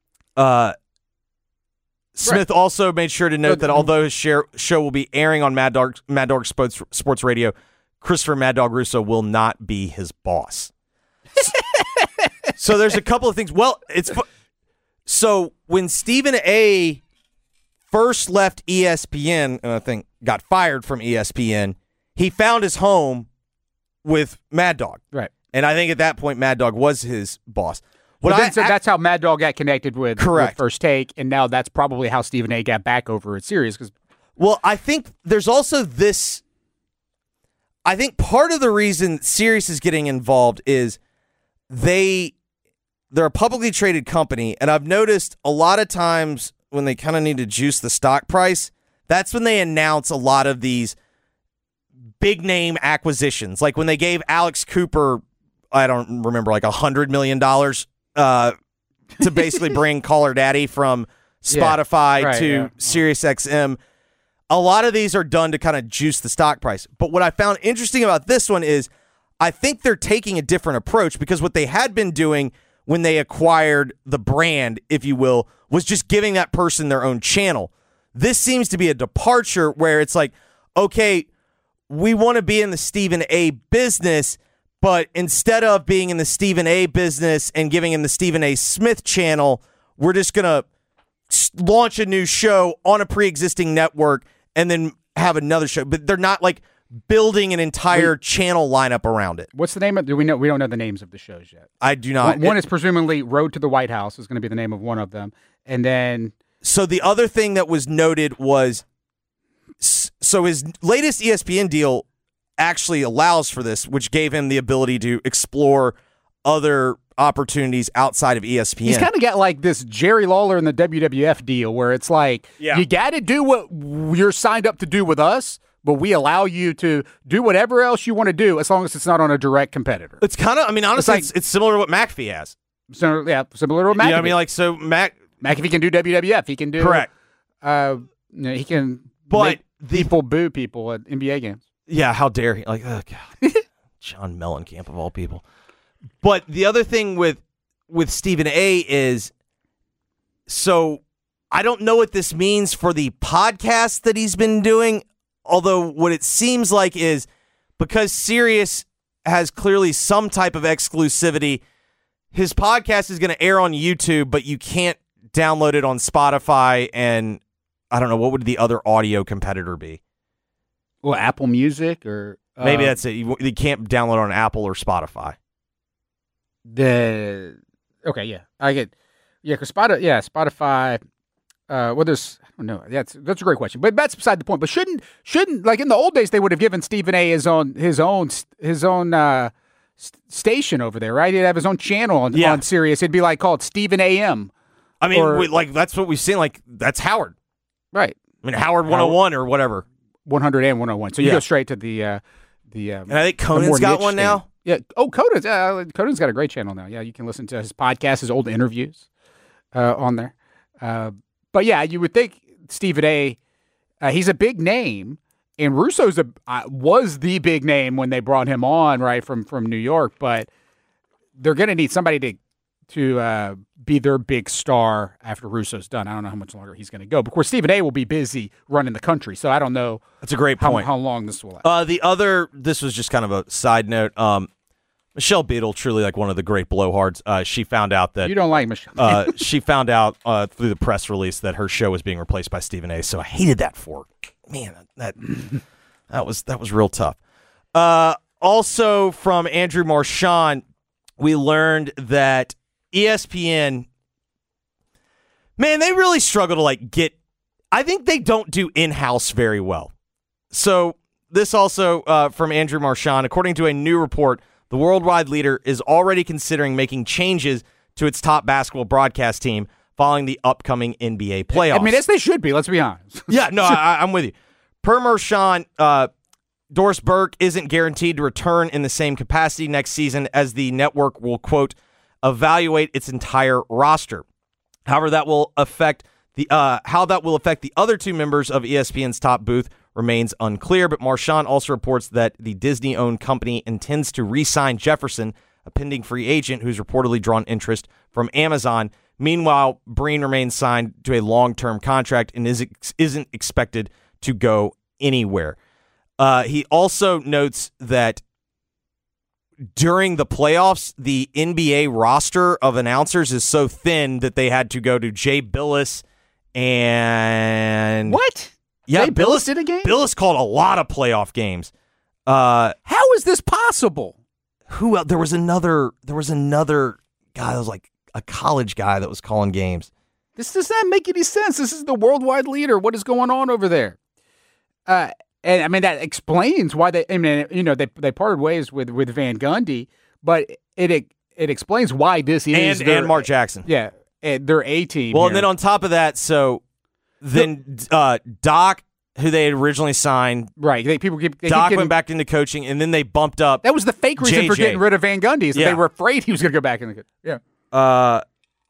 Smith also made sure to note that although his show will be airing on Mad Dog Sports Radio, Christopher Mad Dog Russo will not be his boss. So there's a couple of things. Well, so when Stephen A. first left ESPN, and I think got fired from ESPN, he found his home with Mad Dog. Right. And I think at that point, Mad Dog was his boss. So that's how Mad Dog got connected with First Take, and now that's probably how Stephen A. got back over at Sirius. Well, I think there's also this. I think part of the reason Sirius is getting involved is they're a publicly traded company, and I've noticed a lot of times when they kind of need to juice the stock price, that's when they announce a lot of these big name acquisitions. Like when they gave Alex Cooper, I don't remember, like $100 million to basically bring Caller Daddy from Spotify to Sirius XM. A lot of these are done to kind of juice the stock price. But what I found interesting about this one is I think they're taking a different approach, because what they had been doing when they acquired the brand, if you will, was just giving that person their own channel. This seems to be a departure where it's like, okay, we want to be in the Stephen A. business, but instead of being in the Stephen A. business and giving him the Stephen A. Smith channel, we're just going to launch a new show on a pre-existing network and then have another show. But they're not like building an entire channel lineup around it. What's the name of? We don't know the names of the shows yet. I do not. One is presumably Road to the White House is going to be the name of one of them, and then. So the other thing that was noted was, so his latest ESPN deal actually allows for this, which gave him the ability to explore other opportunities outside of ESPN. He's kind of got like this Jerry Lawler in the WWF deal where it's like, you got to do what you're signed up to do with us, but we allow you to do whatever else you want to do as long as it's not on a direct competitor. It's kind of, I mean, honestly, it's similar to what McAfee has. Similar to what McAfee. You know what I mean? Like, so McAfee can do WWF. He can do. Correct. He can make people boo people at NBA games. Yeah, how dare he? Like, oh, God. John Mellencamp, of all people. But the other thing with Stephen A. is, so I don't know what this means for the podcast that he's been doing, although what it seems like is because Sirius has clearly some type of exclusivity, his podcast is going to air on YouTube, but you can't download it on Spotify, and I don't know, what would the other audio competitor be? Well, Apple Music or... maybe that's it. You can't download on Apple or Spotify. Okay, yeah. I get... Yeah, because Spotify... there's, I don't know. That's a great question, but that's beside the point. But shouldn't like in the old days they would have given Stephen A. his own station over there, right? He'd have his own channel on Sirius. It'd be like called Stephen AM. I mean, that's what we've seen. Like that's Howard, right? I mean, Howard 101 or whatever, 100 and 101. So you go straight to the. And I think Conan's got one now. Yeah. Oh, Conan's got a great channel now. Yeah, you can listen to his podcast, his old interviews on there. But yeah, you would think Stephen A. He's a big name, and Russo's was the big name when they brought him on, right from New York. But they're going to need somebody to be their big star after Russo's done. I don't know how much longer he's going to go. But of course, Stephen A. will be busy running the country, so I don't know. That's a great point. How long this will last. This was just kind of a side note. Michelle Beadle, truly like one of the great blowhards. She found out that you don't like Michelle. She found out through the press release that her show was being replaced by Stephen A. So I hated that for her. Man, that was real tough. Also from Andrew Marchand, we learned that ESPN, man, they really struggle to I think they don't do in-house very well. So this also from Andrew Marchand, according to a new report, the worldwide leader is already considering making changes to its top basketball broadcast team following the upcoming NBA playoffs. I mean, as they should be, let's be honest. Yeah, no, I'm with you. Per Marchand, Doris Burke isn't guaranteed to return in the same capacity next season as the network will, quote, evaluate its entire roster. However, that will affect how that will affect the other two members of ESPN's top booth remains unclear, but Marchand also reports that the Disney-owned company intends to re-sign Jefferson, a pending free agent who's reportedly drawn interest from Amazon. Meanwhile, Breen remains signed to a long-term contract and isn't expected to go anywhere. He also notes that during the playoffs, the NBA roster of announcers is so thin that they had to go to Jay Billis and... What? Yeah, Jay Billis did a game? Billis called a lot of playoff games. How is this possible? Who else? There was another guy that was like a college guy that was calling games. This does not make any sense. This is the worldwide leader. What is going on over there? And I mean, that explains why they parted ways with Van Gundy, but it explains why this is and Mark Jackson. Yeah, their A team. Well, here. and then on top of that, then Doc, who they had originally signed, right? Doc went back into coaching, and then they bumped up. That was the fake reason for getting rid of Van Gundy. Is that they were afraid he was going to go back in the yeah.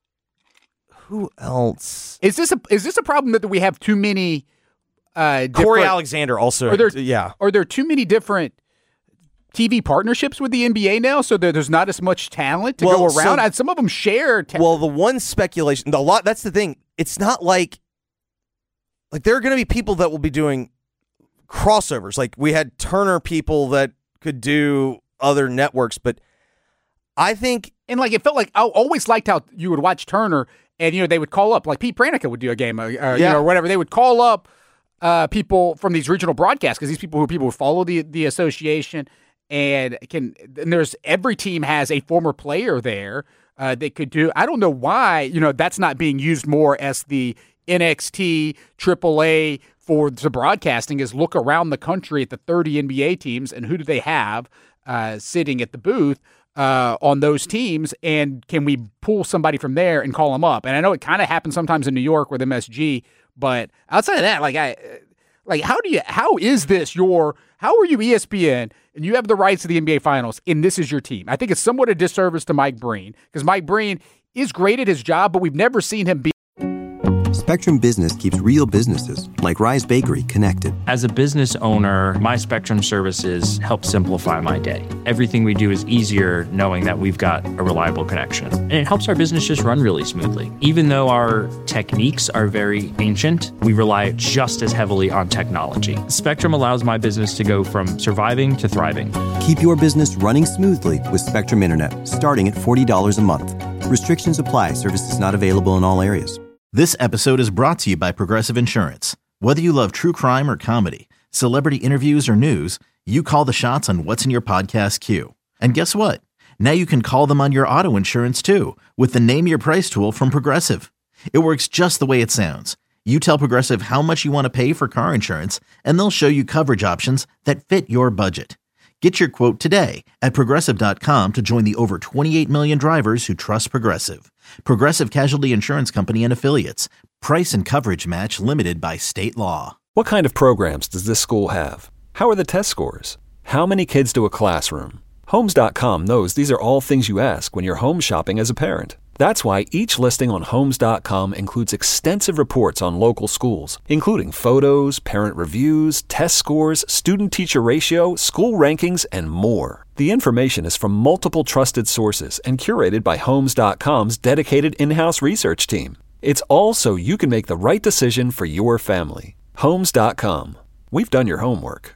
Who else? Is this a problem that we have too many? Corey Alexander also. Are there too many different TV partnerships with the NBA now, so there's not as much talent to go around? Some of them share. Well, the one speculation, that's the thing. It's not like there are going to be people that will be doing crossovers. Like we had Turner people that could do other networks, but I think it felt like I always liked how you would watch Turner, and they would call up like Pete Pranica would do a game, or whatever. They would call up people from these regional broadcasts because these people who follow the association and there's every team has a former player there. They could do. I don't know why that's not being used more as the NXT AAA for the broadcasting is look around the country at the 30 NBA teams and who do they have sitting at the booth on those teams, and can we pull somebody from there and call them up? And I know it kind of happens sometimes in New York with MSG, but outside of that, how are you ESPN and you have the rights to the NBA Finals and this is your team? I think it's somewhat a disservice to Mike Breen because Mike Breen is great at his job, but we've never seen him be. Spectrum Business keeps real businesses like Rise Bakery connected. As a business owner, my Spectrum services help simplify my day. Everything we do is easier knowing that we've got a reliable connection. And it helps our business just run really smoothly. Even though our techniques are very ancient, we rely just as heavily on technology. Spectrum allows my business to go from surviving to thriving. Keep your business running smoothly with Spectrum Internet, starting at $40 a month. Restrictions apply. Services not available in all areas. This episode is brought to you by Progressive Insurance. Whether you love true crime or comedy, celebrity interviews or news, you call the shots on what's in your podcast queue. And guess what? Now you can call them on your auto insurance too with the Name Your Price tool from Progressive. It works just the way it sounds. You tell Progressive how much you want to pay for car insurance, and they'll show you coverage options that fit your budget. Get your quote today at Progressive.com to join the over 28 million drivers who trust Progressive. Progressive Casualty Insurance Company and Affiliates. Price and coverage match limited by state law. What kind of programs does this school have? How are the test scores? How many kids do a classroom? Homes.com knows these are all things you ask when you're home shopping as a parent. That's why each listing on Homes.com includes extensive reports on local schools, including photos, parent reviews, test scores, student-teacher ratio, school rankings, and more. The information is from multiple trusted sources and curated by Homes.com's dedicated in-house research team. It's all so you can make the right decision for your family. Homes.com. We've done your homework.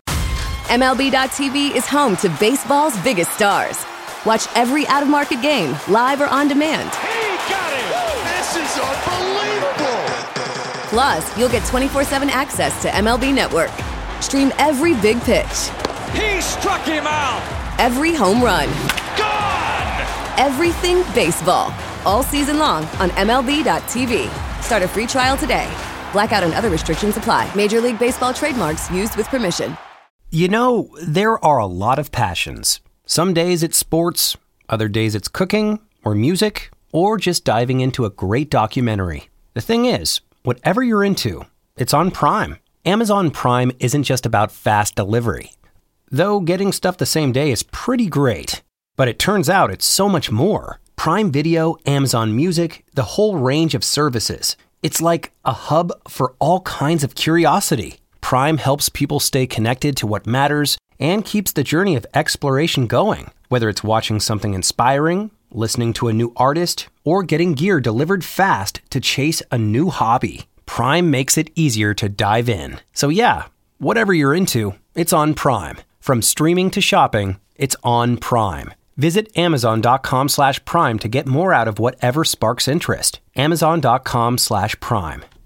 MLB.tv is home to baseball's biggest stars. Watch every out-of-market game, live or on demand. He got it! This is unbelievable! Plus, you'll get 24/7 access to MLB Network. Stream every big pitch. He struck him out! Every home run. Gone! Everything baseball. All season long on MLB.tv. Start a free trial today. Blackout and other restrictions apply. Major League Baseball trademarks used with permission. You know, there are a lot of passions. Some days it's sports, other days it's cooking, or music, or just diving into a great documentary. The thing is, whatever you're into, it's on Prime. Amazon Prime isn't just about fast delivery. Though getting stuff the same day is pretty great. But it turns out it's so much more. Prime Video, Amazon Music, the whole range of services. It's like a hub for all kinds of curiosity. Prime helps people stay connected to what matters and keeps the journey of exploration going. Whether it's watching something inspiring, listening to a new artist, or getting gear delivered fast to chase a new hobby, Prime makes it easier to dive in. So yeah, whatever you're into, it's on Prime. From streaming to shopping, it's on Prime. Visit Amazon.com/Prime to get more out of whatever sparks interest. Amazon.com/Prime.